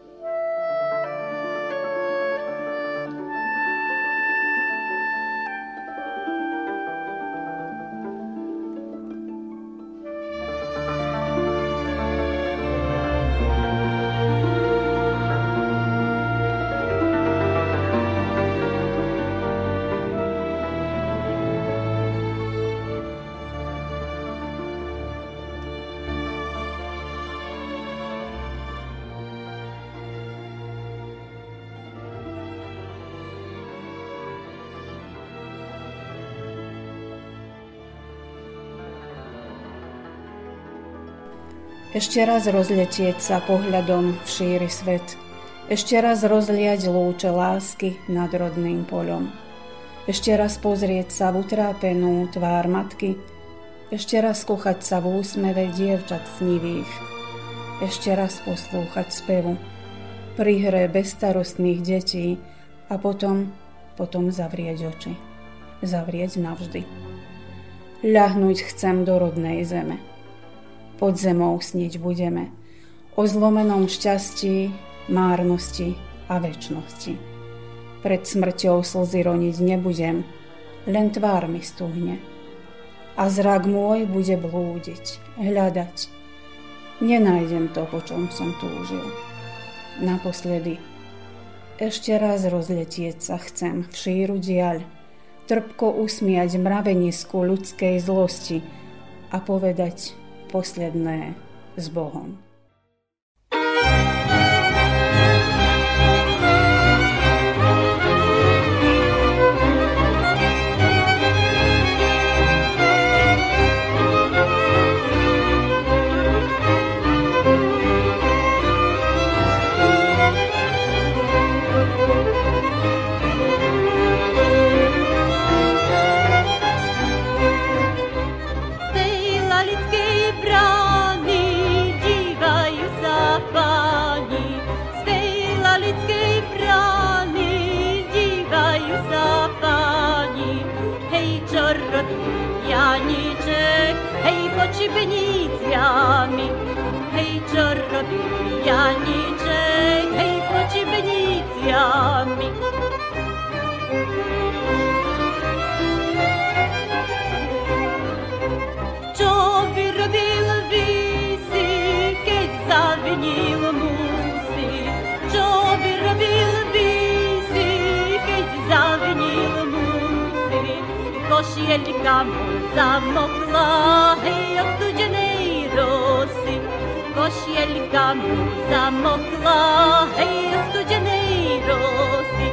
Ešte raz rozletieť sa pohľadom v šíri svet. Ešte raz rozliať lúče lásky nad rodným poľom. Ešte raz pozrieť sa v utrápenú tvár matky. Ešte raz kúchať sa v úsmeve dievčat snivých. Ešte raz poslúchať spevu pri hre bezstarostných detí a potom, potom zavrieť oči. Zavrieť navždy. Ľahnúť chcem do rodnej zeme. Pod zemou sniť budeme o zlomenom šťastí, márnosti a večnosti. Pred smrťou slzy roniť nebudem, len tvár mi stuhne. a zrak môj bude blúdiť, hľadať. Nenájdem to, po čom som túžil. Naposledy, ešte raz rozletieť sa chcem v šíru diaľ, trpko usmiať mravenisku ľudskej zlosti a povedať posledné s Bohom. Čibnicami, hej, čo robí Janíček, hej, po čibnicami. Čo by robil visi, keď zavinil musí? Čo by robil visi, keď zavinil musí? Košielka mu zamokla, hej, od studenej rosy. Košielka mu zamokla, hej, od studenej rosy.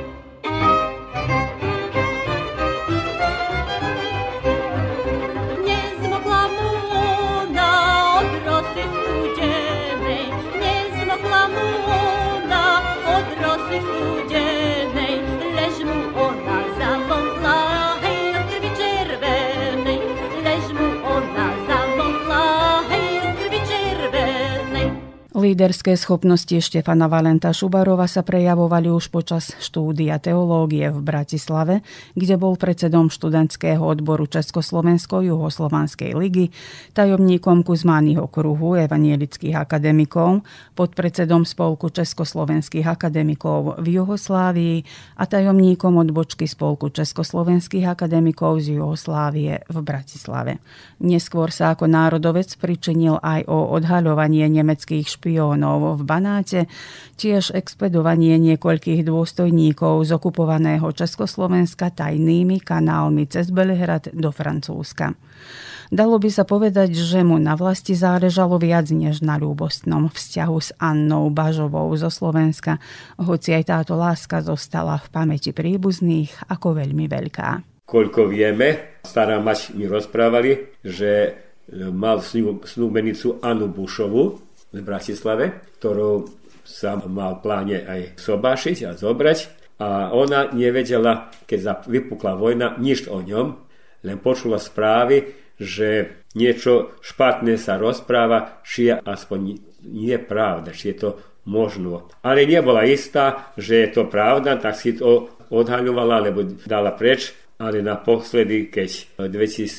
Nezmokla mu ona od rosy studenej, nezmokla mu ona od rosy studenej, lež mu ona zamokla, hej, od krvi červenej, lež mu ona zamokla, hej, od krvi červenej. Líderské schopnosti Štefana Valenta Šubarova sa prejavovali už počas štúdia teológie v Bratislave, kde bol predsedom študentského odboru Československo-Juhoslovanskej ligy, tajomníkom Kuzmányho kruhu evanielických akademikov, podpredsedom Spolku československých akademikov v Juhoslávii a tajomníkom odbočky Spolku československých akademikov z Juhoslávie v Bratislave. Neskôr sa ako národovec pričinil aj o odhaľovanie nemeckých špiónov v Banáte, tiež expedovanie niekoľkých dôstojníkov z okupovaného Československa tajnými kanálmi cez Belehrad do Francúzska. Dalo by sa povedať, že mu na vlasti záležalo viac než na ľúbostnom vzťahu s Annou Bažovou zo Slovenska, hoci aj táto láska zostala v pamäti príbuzných ako veľmi veľká. Koľko vieme, stará mať mi rozprávali, že mal snúbenicu Annu Bušovu v Bratislave, ktorú sa mal pláne aj sobášiť a zobrať. A ona nevedela, keď vypukla vojna, nič o ňom, len počula správy, že niečo špatné sa rozpráva, či je aspoň nie pravda, či je to možno. Ale nebola istá, že je to pravda, tak si to odhaľovala, alebo dala preč. Ale naposledy, keď v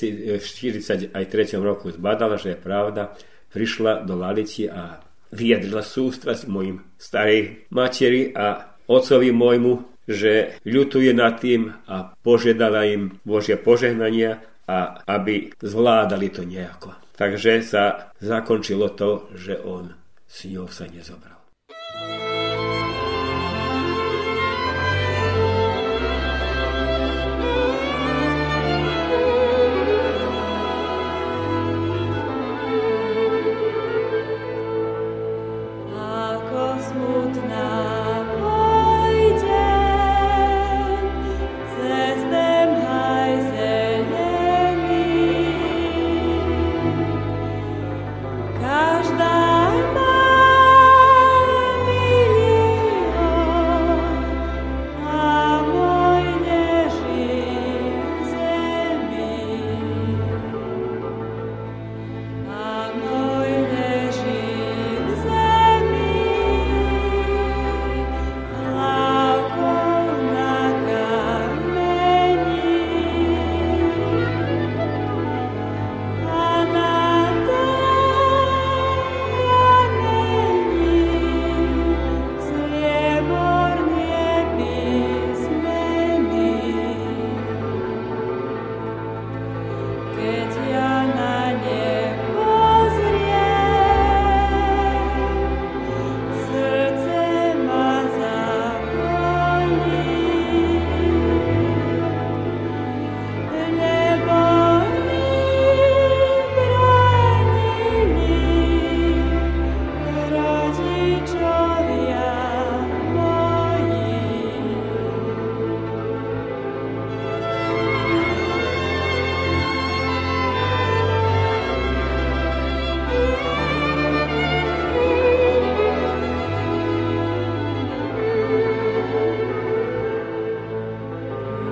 dvetisícštyridsaťtri roku zbadala, že je pravda, prišla do Lalici a vyjadrila sústrasť mojim starej materi a otcovi môjmu, že ľutuje nad tým a požiadala im Božie požehnania a aby zvládali to nejako. Takže sa zakončilo to, že on s ňou sa nezobral. Každá má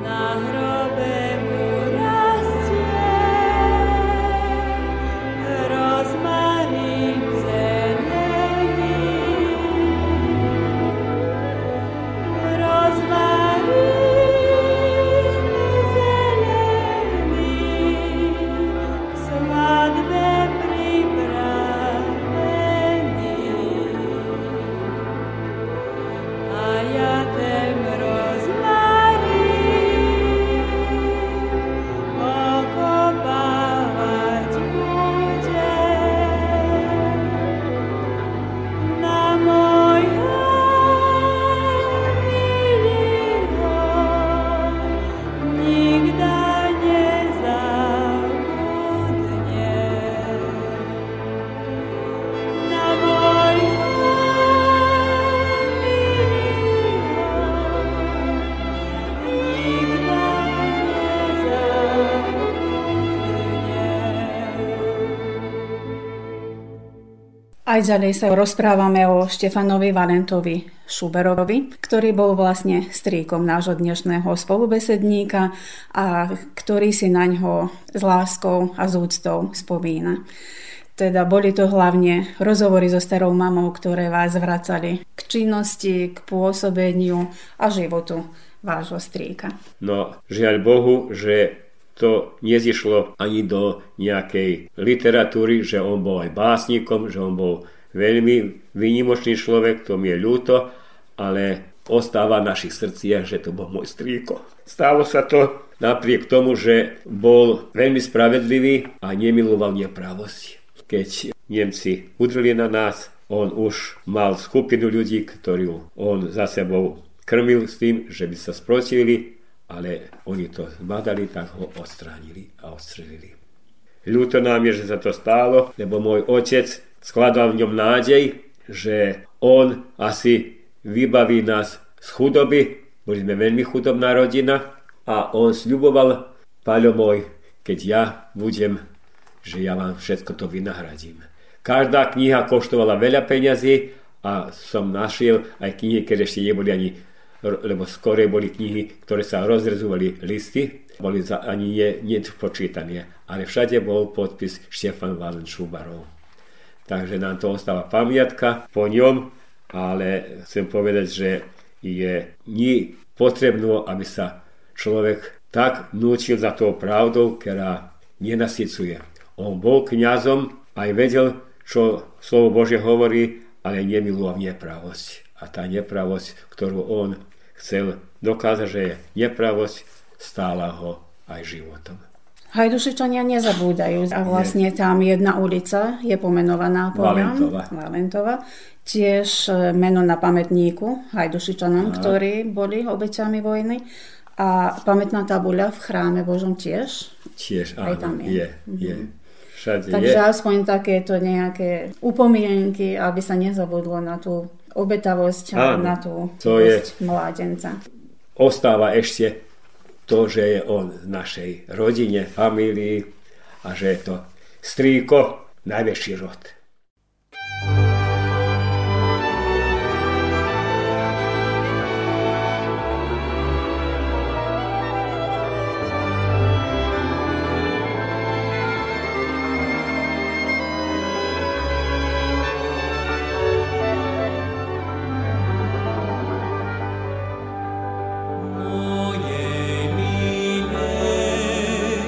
Aj ďalej sa rozprávame o Štefanovi Valentovi Šuberovi, ktorý bol vlastne strýkom nášho dnešného spolubesedníka a ktorý si na ňo s láskou a s úctou spomína. Teda boli to hlavne rozhovory so starou mamou, ktoré vás vracali k činnosti, k pôsobeniu a životu vášho strýka. No, žiaľ Bohu, že to nezišlo ani do nejakej literatúry, že on bol aj básnikom, že on bol veľmi výnimočný človek, to mi je ľúto, ale ostáva v našich srdciach, že to bol môj strýko. Stalo sa to napriek tomu, že bol veľmi spravedlivý a nemiloval nepravosť. Keď Nemci udreli na nás, on už mal skupinu ľudí, ktorú on za sebou krmil s tým, že by sa sprotivili, ale oni to zbadali, tak ho odstránili a odstrelili. Ľúto nám je, že sa to stálo, lebo môj otec skladal v ňom nádej, že on asi vybaví nás z chudoby. Boli sme veľmi chudobná rodina a on sľuboval: Paľo môj, keď ja budem, že ja vám všetko to vynahradím. Každá kniha koštovala veľa peňazí a som našiel aj knihy, ktoré ešte neboli ani, lebo skorej boli knihy, ktoré sa rozrezovali listy, boli za, ani nie, nie počítané, ale všade bol podpis Štefan Valent Šuberov. Takže nám to ostáva pamiatka po ňom, ale chcem povedať, že je nie potrebno, aby sa človek tak núčil za tou pravdou, ktorá nenasycuje. On bol kňazom, aj vedel, čo slovo Božie hovorí, ale nemiloval nepravosť. A tá nepravosť, ktorú on chcel dokázať, že je nepravosť, stála ho aj životom. Hajdušičania nezabúdajú a vlastne tam jedna ulica je pomenovaná podľa Valentova. Valentova. Tiež meno na pamätníku Hajdušičanom, Aha. ktorí boli obeťami vojny. A pamätná tabuľa v chráme Božom tiež? Tiež, aj áno, tam je. je, je. Všade Takže je. aspoň takéto nejaké upomienky, aby sa nezabudlo na tú obetavosť a na tú milosť mládenca. Ostáva ešte to, že je on v našej rodine, famílii a že je to strýko, najväčší rod.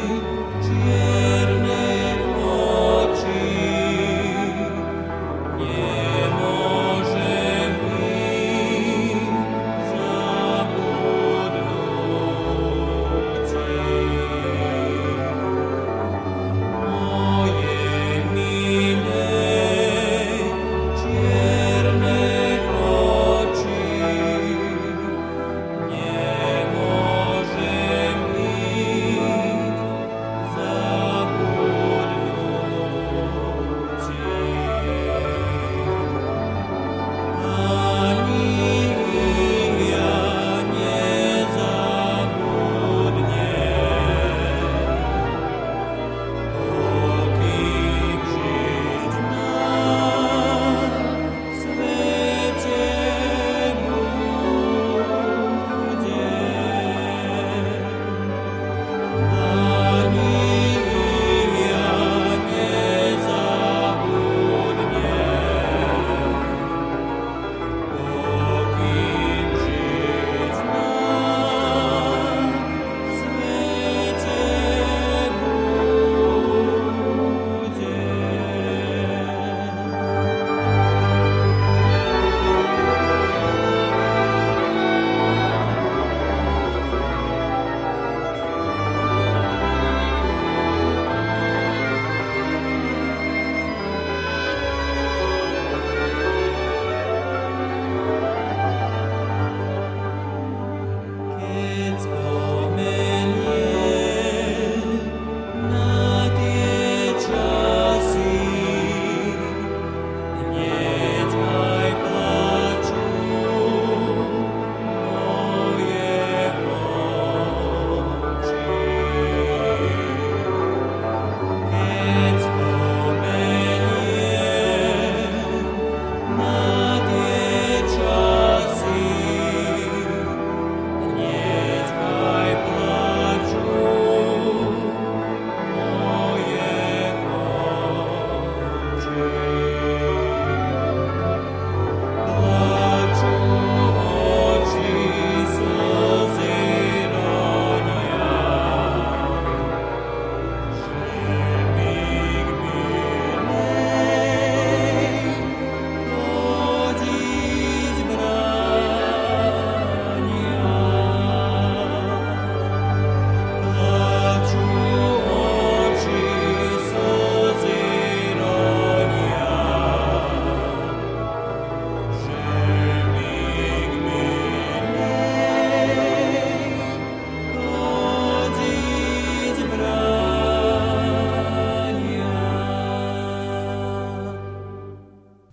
Nie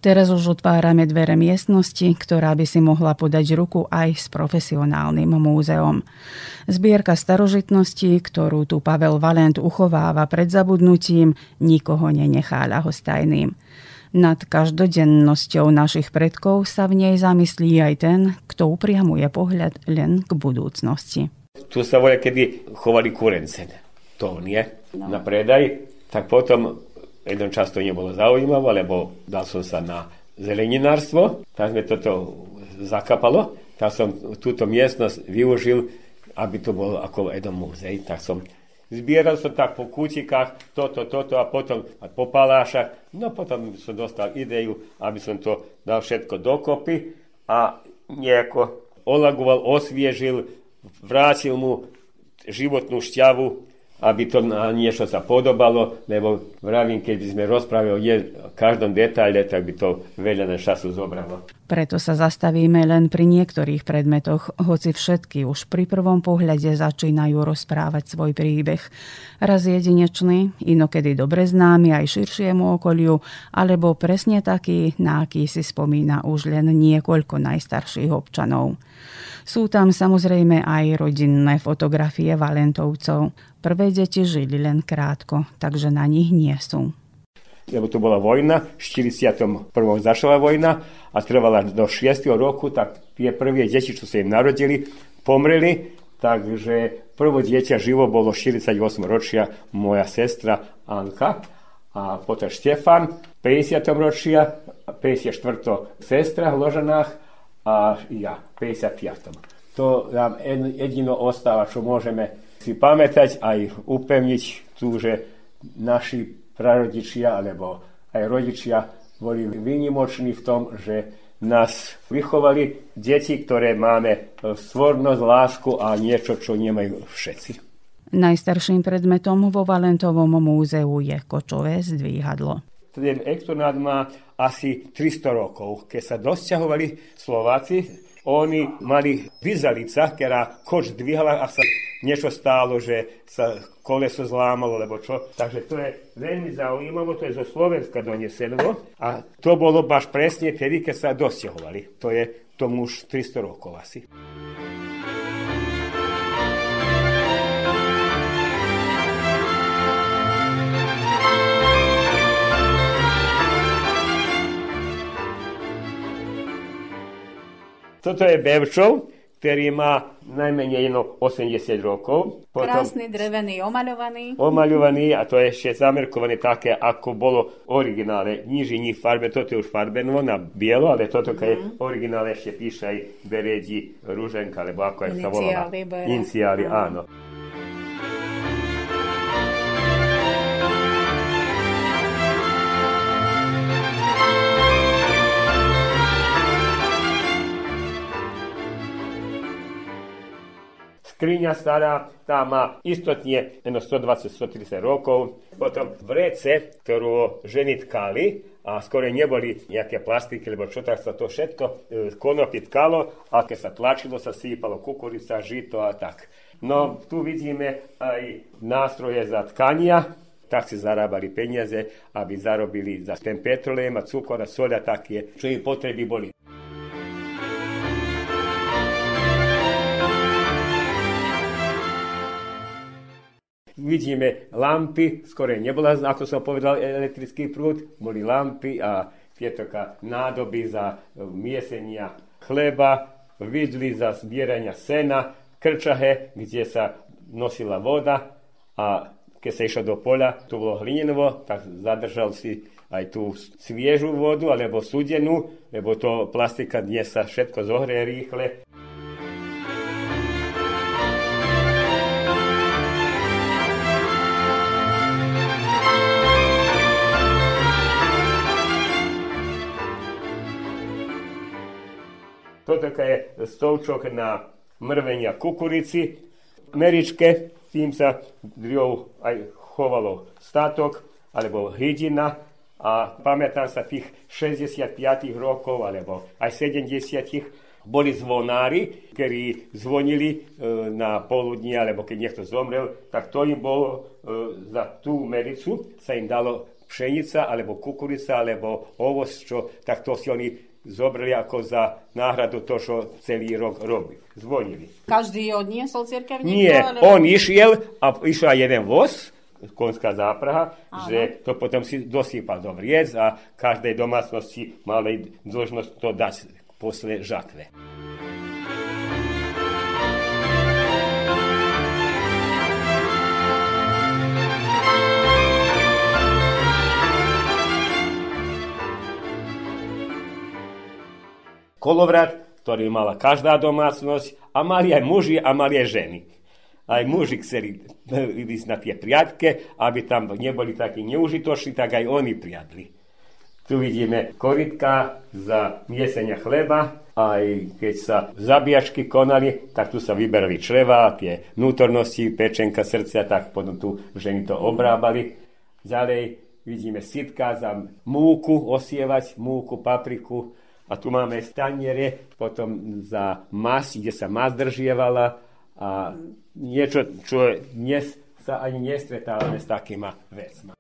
Teraz už otvárame dvere miestnosti, ktorá by si mohla podať ruku aj s profesionálnym múzeom. Zbierka starožitností, ktorú tu Pavel Valent uchováva pred zabudnutím, nikoho nenechá ľahostajným. Nad každodennosťou našich predkov sa v nej zamyslí aj ten, kto upriamuje pohľad len k budúcnosti. Tu sa voľa kedy chovali kurence. To nie, no. Na predaj. Tak potom jeden čas to nebolo zaujímavé, lebo dal som sa na zeleninárstvo, tak sme toto zakapalo, tak som túto miestnosť využil, aby to bolo ako jeden múzej, tak som zbieral som tak po kútikách, toto, toto a potom po palášach, no potom som dostal ideju, aby som to dal všetko dokopy a nejako olagoval, osviežil, vrátil mu životnú šťavu, aby to na niečo sa podobalo, lebo vravím, keď by sme rozprávali o každom detaile, tak by to veľa na času zobralo. Preto sa zastavíme len pri niektorých predmetoch, hoci všetky už pri prvom pohľade začínajú rozprávať svoj príbeh. Raz jedinečný, inokedy dobre známy aj širšiemu okoliu, alebo presne taký, na aký si spomína už len niekoľko najstarších občanov. Sú tam samozrejme aj rodinné fotografie Valentovcov. Prvé deti žili len krátko, takže na nich nie sú. Lebo to bola vojna, v štyridsiatom prvom začala vojna a trvala do šiesteho roku, tak tie prvé deti, čo sa im narodili, pomreli, takže prvé dieťa živo bolo štyridsaťosem ročia moja sestra Anka a potom Štefan, päťdesiatom ročia, päťdesiatštyri sestra v Ložanách a ja, päťdesiatpäť. To nám jedino ostáva, čo môžeme si pamätať aj upevniť tu, že naši prarodičia alebo aj rodičia boli výnimoční v tom, že nás vychovali deti, ktoré máme stvornosť, lásku a niečo, čo nemajú všetci. Najstarším predmetom vo Valentovom múzeu je kočové zdvíhadlo. Ten exponát má asi tristo rokov. Keď sa dosťahovali Slováci, oni mali vizalica, ktorá koč dvíhala a sa niečo stálo, že sa koleso zlámalo, lebo čo. Takže to je veľmi zaujímavé, to je zo Slovenska donesené a to bolo baš presne vtedy, keď sa dosťahovali. To je tomu už tristo rokov asi. Toto je Bevčov, ktorý má najmenej osemdesiat rokov. Potom krásny drevený, omaľovaný. Omaľovaný a to je ešte zamerkované také, ako bolo originále. Niž je farbe, toto je už farbeno na bielo, ale toto, keď je originále, ešte píše aj Beredi Ruženka, alebo ako aj sa volala. Iniciály, áno. Skriňa stará, tá má istotne stodvadsať až stodtridsať rokov. Potom vrece, ktorú ženy tkali a skoro neboli nejaké plastiky, lebo čo tak sa to všetko konopy tkalo a keď sa tlačilo, sa sípalo kukurica, žito a tak. No tu vidíme aj nástroje za tkania, tak si zarábali peniaze, aby zarobili za ten petrolejm a cukor a soľ a také, čo im potreby boli. Vidíme lampy, skoro nebola, ako som povedal, elektrický prúd, boli lampy a tieto nádoby za miesenia chleba, vidly za zbierania sena, krčahe, kde sa nosila voda a keď sa išlo do poľa, tu bolo hlinenovo, tak zadržal si aj tú sviežu vodu alebo studenú, lebo to plastika dnes sa všetko zohreje rýchle. Toto je stovčok na mrvenia kukurici. V meričke tým sa driou aj chovalo statok alebo hydina a pamätám sa tých šesťdesiatpäť rokov alebo aj sedemdesiat boli zvonári, ktorí zvonili e, na poludnie alebo keď niekto zomrel, tak to im bolo e, za tú mericu sa im dalo pšenica, alebo kukurica, alebo ovoc, čo, tak to si oni zobrali ako za náhradu to, čo celý rok robili, zvonili. Každý odniesol cirkevník? Nie, alebo... on išiel a išla jeden voz, konská zápraha, áno, že to potom si dosýpal do vriec a každej domácnosti mali dôžnosť to dať posle žatve. Kolovrat, ktorý mala každá domácnosť, a mali aj muži a mali aj ženy. Aj muži chceli ísť na tie priadke, aby tam neboli takí neužitoční, tak aj oni priadli. Tu vidíme korytka za miesenia chleba, aj keď sa zabíjačky konali, tak tu sa vyberali čreva, tie vnútornosti, pečenka, srdcia, tak potom tu ženy to obrábali. Ďalej vidíme sitka za múku, osievať múku, papriku. A tu máme staniere, potom za mas, kde sa mas držievala a niečo, čo dnes sa ani nestretávame s takýma vecma.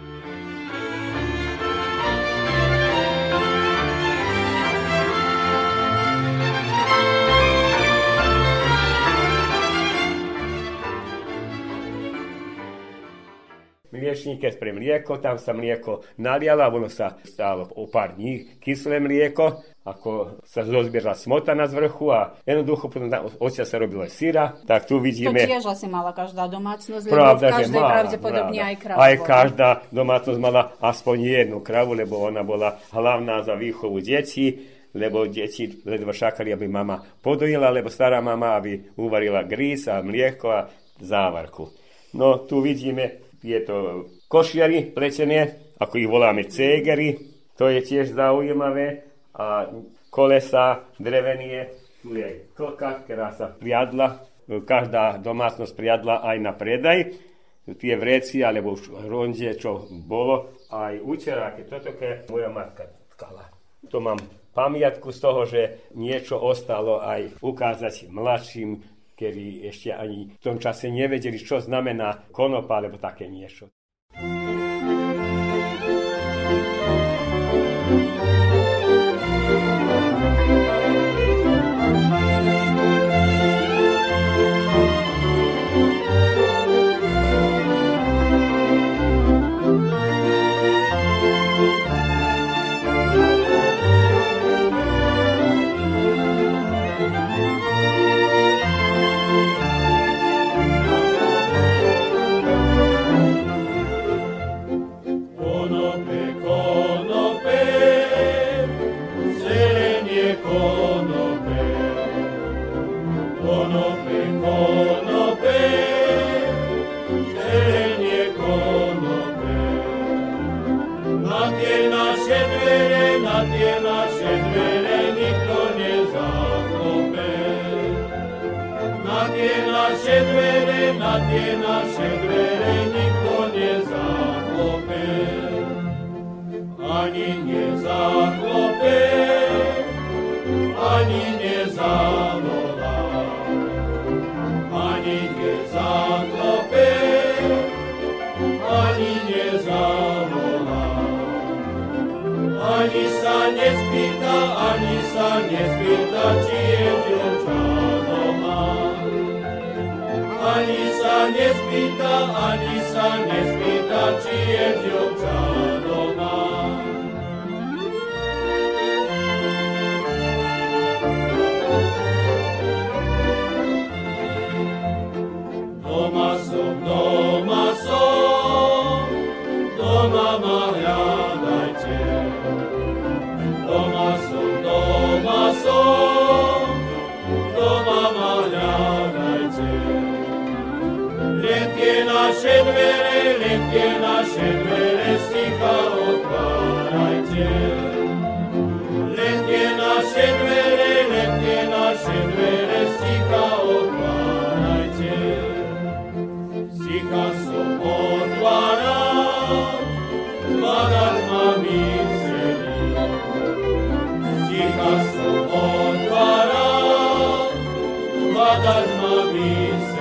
Mliečníke pre mlieko, tam sa mlieko nalialo a ono sa stálo o pár dní kyslé mlieko, ako sa zozbierala smotana z vrchu a jednoducho potom odtiaľ sa robilo aj syra. Tak tu vidíme... To tiež asi mala každá domácnosť, pravda, lebo v každej mala, pravdepodobne pravda. aj kravu. Aj každá domácnosť mala aspoň jednu kravu, lebo ona bola hlavná za výchovu detí, lebo deti ledva čakali, aby mama podojila, lebo stará mama, aby uvarila grís a mlieko a závarku. No tu vidíme je to košiary pletené, ako ich voláme cégery, to je tiež zaujímavé, a kolesa drevenie, tu je klka, ktorá sa priadla, každá domácnosť priadla aj na predaj, tie vreci, alebo už ronde, čo bolo, aj úteráky, toto je moja matka tkala. To mám pamiatku z toho, že niečo ostalo aj ukázať mladším, ktorí ešte ani v tom čase nevedeli, čo znamená konopa, alebo také niečo.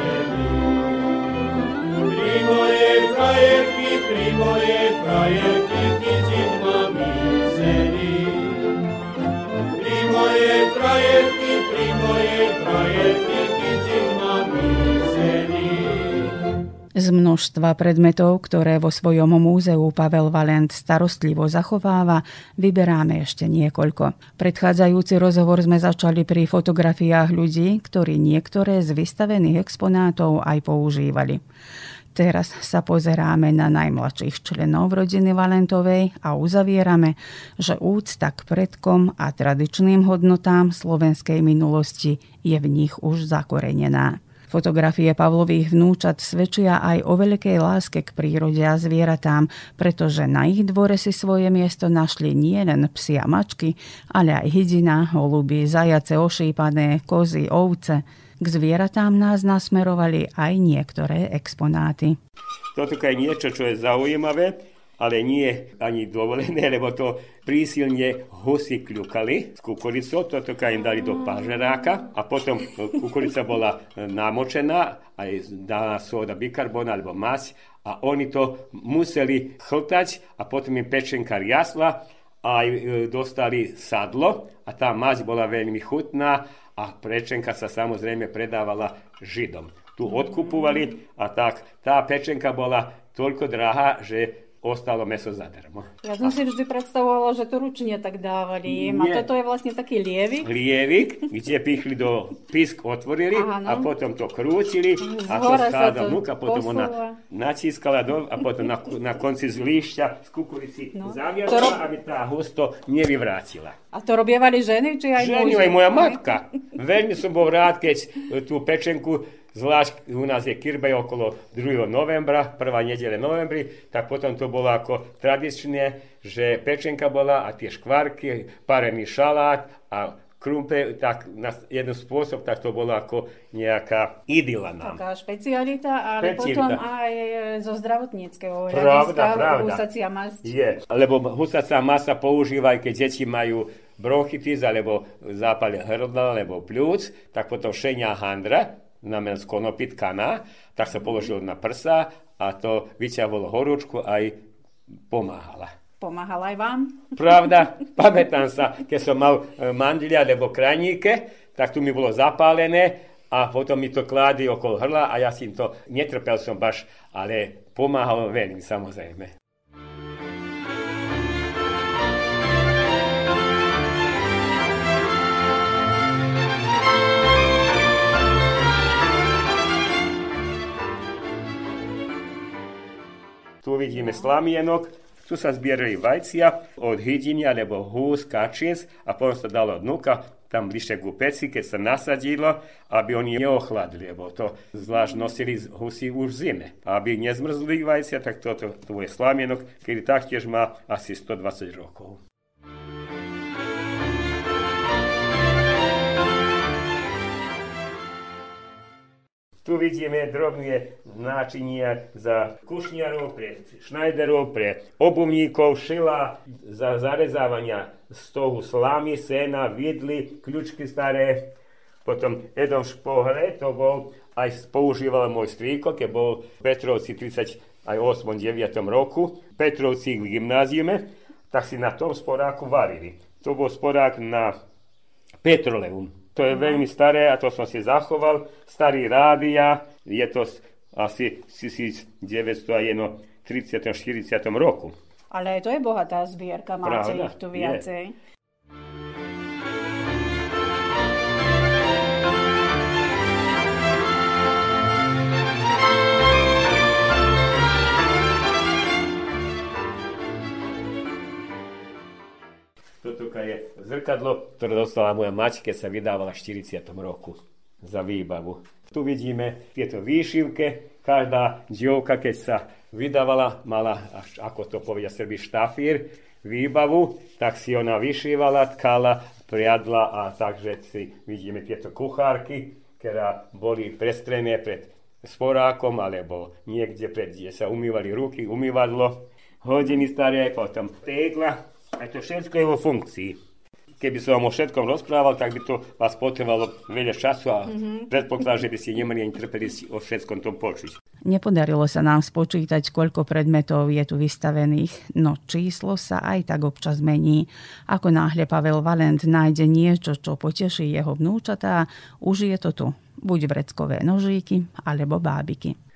Pri mojej frajerky Z množstva predmetov, ktoré vo svojom múzeu Pavel Valent starostlivo zachováva, vyberáme ešte niekoľko. Predchádzajúci rozhovor sme začali pri fotografiách ľudí, ktorí niektoré z vystavených exponátov aj používali. Teraz sa pozeráme na najmladších členov rodiny Valentovej a uzavierame, že úcta k predkom a tradičným hodnotám slovenskej minulosti je v nich už zakorenená. Fotografie Pavlových vnúčat svedčia aj o veľkej láske k prírode a zvieratám, pretože na ich dvore si svoje miesto našli nielen psi a mačky, ale aj hydina, holuby, zajace ošípané, kozy, ovce. K zvieratám nás nasmerovali aj niektoré exponáty. Toto je niečo, čo je zaujímavé, ale nie ani dovolené, lebo to prísilne husy kľukali s kukuricou, toto im dali do pažeráka a potom kukurica bola namočená, aj daná sóda bikarbona alebo masť a oni to museli chltať a potom im pečenka riasla a dostali sadlo a tá masť bola veľmi chutná a pečenka sa samozrejme predávala Židom. Tu odkupovali a tak tá pečenka bola toľko drahá, že ostalo meso zadarmo. Ja som si vždy predstavovala, že to ručne tak dávali. A toto je vlastne taký lievik. Lievik, kde pichli do pisk, otvorili Aha, no. a potom to krútili a to skáda múka, potom posúva. Ona natískala do, a potom na, na konci z líšťa z kukurici no. zaviazala, rob... aby tá husto nevyvrátila. A to robievali ženy, či aj ženy, muži? Aj moja matka. Veľmi som bol rád, keď tú pečenku zvlášť u nás je kirbej okolo druhého novembra, prvá nedeľa novembri, tak potom to bolo ako tradičné, že pečenka bola a tie škvarky, parený šalát a krumpe, tak na jeden spôsob, tak to bolo ako nejaká idyla nám. Taká špecialita, ale špecialita. Potom aj zo zdravotníckého hľadiska husacia masť. Je, lebo husacia masť sa používa, keď deti majú bronchitis, alebo zápal hrdla, alebo pľúc, tak potom šenia handra, znamená z konopy tkana, tak sa položilo na prsa a to vyťahovalo horúčku aj pomáhala. Pomáhala aj vám? Pravda, pamätám sa, keď som mal mandlia alebo krajníke, tak tu mi bolo zapálené a potom mi to kládi okolo hrdla a ja si to netrpel som baš, ale pomáhalo veľmi samozrejme. Tu vidíme slamienok, tu sa zbierali vajcia od hydiny alebo hús, kačiec a potom sa dalo dnuka tam bližšie ku peci, keď sa nasadilo, aby oni neochladli, lebo to zvlášť nosili husy už v zime. Aby nezmrzli vajcia, tak toto tu je slamienok, ktorý taktiež má asi stodvadsať rokov. Tu vidíme drobné náčinia za kušniarov, pre šnajderov, pre obuvníkov, šila, za zarezávania stohu slámy, sena, vidly, kľúčky staré. Potom jeden špohre, to bol, aj používal môj strýko, keď bol v Petrovci tridsaťosem deviatom roku, Petrovci v gymnáziume, tak si na tom sporáku varili. To bol sporák na petroleum. To je veľmi staré a to som si zachoval. Starý rádia, je to asi devätnásťtridsiatom štyridsiatom roku. Ale to je bohatá zbierka, máte Pravda, ich tu viacej. Je. Toto je zrkadlo, ktoré dostala moja mať, keď sa vydávala v štyridsiatom roku za výbavu. Tu vidíme tieto výšivke. Každá dievka, keď sa vydávala, mala, ako to povedia Srbi, štafír, výbavu, tak si ona vyšívala, tkala, priadla a takže si vidíme tieto kuchárky, ktoré boli prestrené pred sporákom alebo niekde, pred, kde sa umývali ruky, umývadlo, hodiny staré, potom tegla. A to všetko je vo funkcii. Keby som vám o všetkom rozprával, tak by to vás potrebovalo veľa času a mm-hmm. predpokladám, že by ste nemali ani trpeli o všetkom tom počuť. Nepodarilo sa nám spočítať, koľko predmetov je tu vystavených, no číslo sa aj tak občas mení. Ako náhle Pavel Valent nájde niečo, čo poteší jeho vnúčatá, už je to tu. Buď vreckové nožíky, alebo bábiky.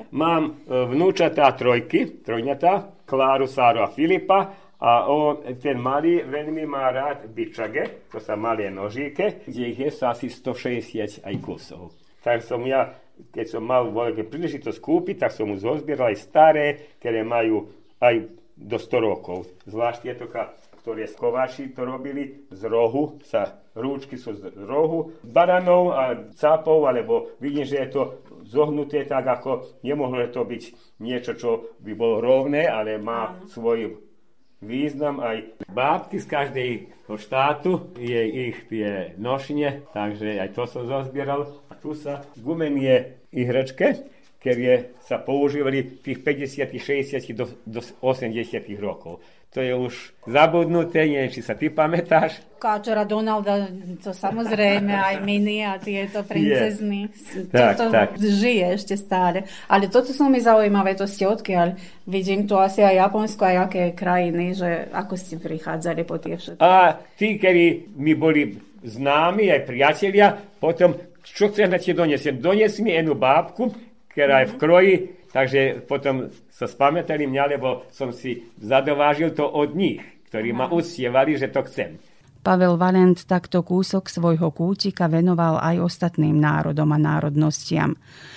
mám vnúčatá trojky, trojňatá, Kláru, Sáru a Filipa. A on, ten malý veľmi má rád bičage, to sa malé nožíke, kde ich je asi stošesťdesiat aj kusov. Tak som ja, keď som mal veľké príležitosť kúpiť, tak som mu zozbieral aj staré, ktoré majú aj do sto rokov. Zvlášť tieto, ktoré kováči to robili z rohu, sa rúčky sú z rohu, baranov a cápov, alebo vidím, že je to zohnuté tak, ako nemohlo to byť niečo, čo by bolo rovné, ale má svoj význam. Aj bábky z každého štátu je ich tie nošine, takže aj to som zozbieral. A tu sa gumenie ihračke, ktoré sa používali tých päťdesiat, šesťdesiat do, do osemdesiat rokov. To je už zabudnuté, neviem, či sa ty pamätáš. Káčera Donalda, to samozrejme, aj Mini a tieto princezny. Tak, toto tak. žije ešte stále. Ale toto sú mi zaujímavé, to ste odkiaľ. Vidím tu asi aj Japonsko, aj aké krajiny, že ako ste prichádzali po tie všetky. A tí, ktorí mi boli známi, aj priatelia, potom, čo chceš na ti donesiem? Dones mi jednu bábku, ktorá je v kroji, takže potom sa spamätali mňa, lebo som si zadovážil to od nich, ktorí ma uctievali, že to chcem. Pavel Valent takto kúsok svojho kútika venoval aj ostatným národom a národnostiam.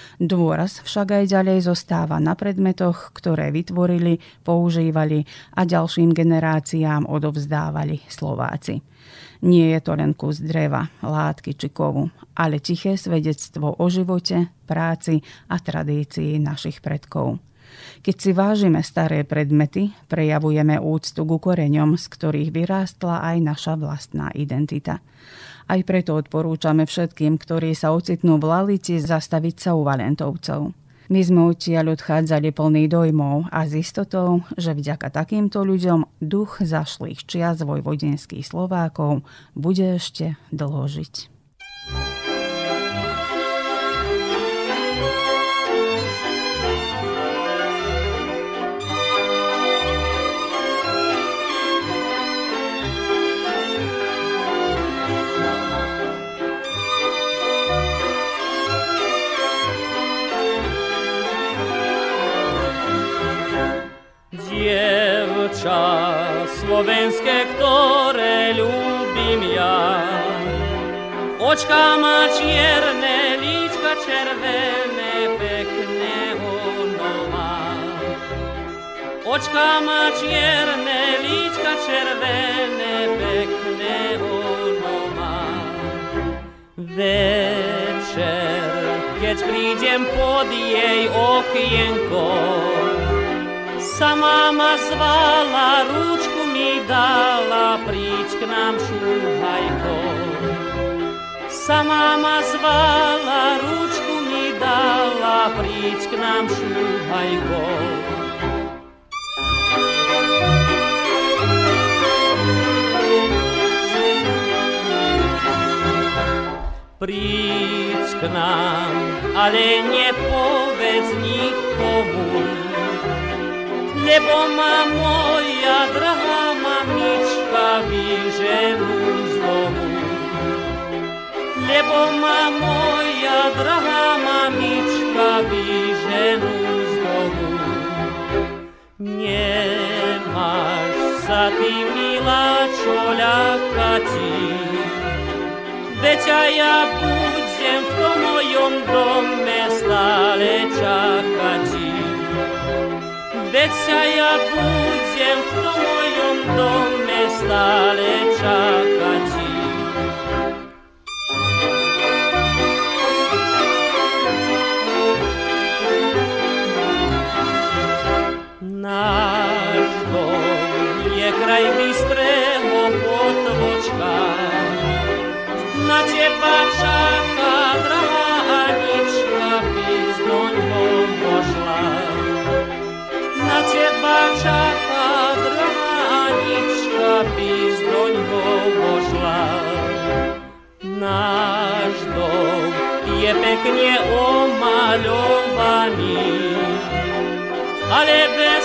Dôraz však aj ďalej zostáva na predmetoch, ktoré vytvorili, používali a ďalším generáciám odovzdávali Slováci. Nie je to len kus dreva, látky či kovu, ale tiché svedectvo o živote, práci a tradícii našich predkov. Keď si vážime staré predmety, prejavujeme úctu ku koreňom, z ktorých vyrástla aj naša vlastná identita. Aj preto odporúčame všetkým, ktorí sa ocitnú v Lalici, zastaviť sa u Valentovcov. My sme odtiaľ odchádzali plný dojmov a s istotou, že vďaka takýmto ľuďom duch zašlých čias vojvodinských Slovákov bude ešte dlho žiť. Slovenské, ktoré ľúbim ja. Očka má čierne, líčka červené, pekné ono má. Očka má čierne, líčka červené, pekné ono má. Večer, keď prídem pod jej okienko, sama ma zvala, rúčku mi dala, príď k nám šúhajko. Sama ma zvala, rúčku mi dala, príď k nám šúhajko. Príď k nám, ale nepovedz nikomu, lebo ma moja drahá mamička vyženú z domu. Lebo ma moja drahá mamička vyženú z domu. Nemáš sa ty, milá, čo ľakati, veď a ja budem v tom mojom dome stále čakati. Veď sa ja budem v tom mojom dome stále čakati. Náš dom je kraj bystrého potvočka, na teba čaká drahá Anička, by z doňho pošla. Na teba čaká drahá Anička, by z doňho pošla. Náš dom je pekne omaľovaný, ale bez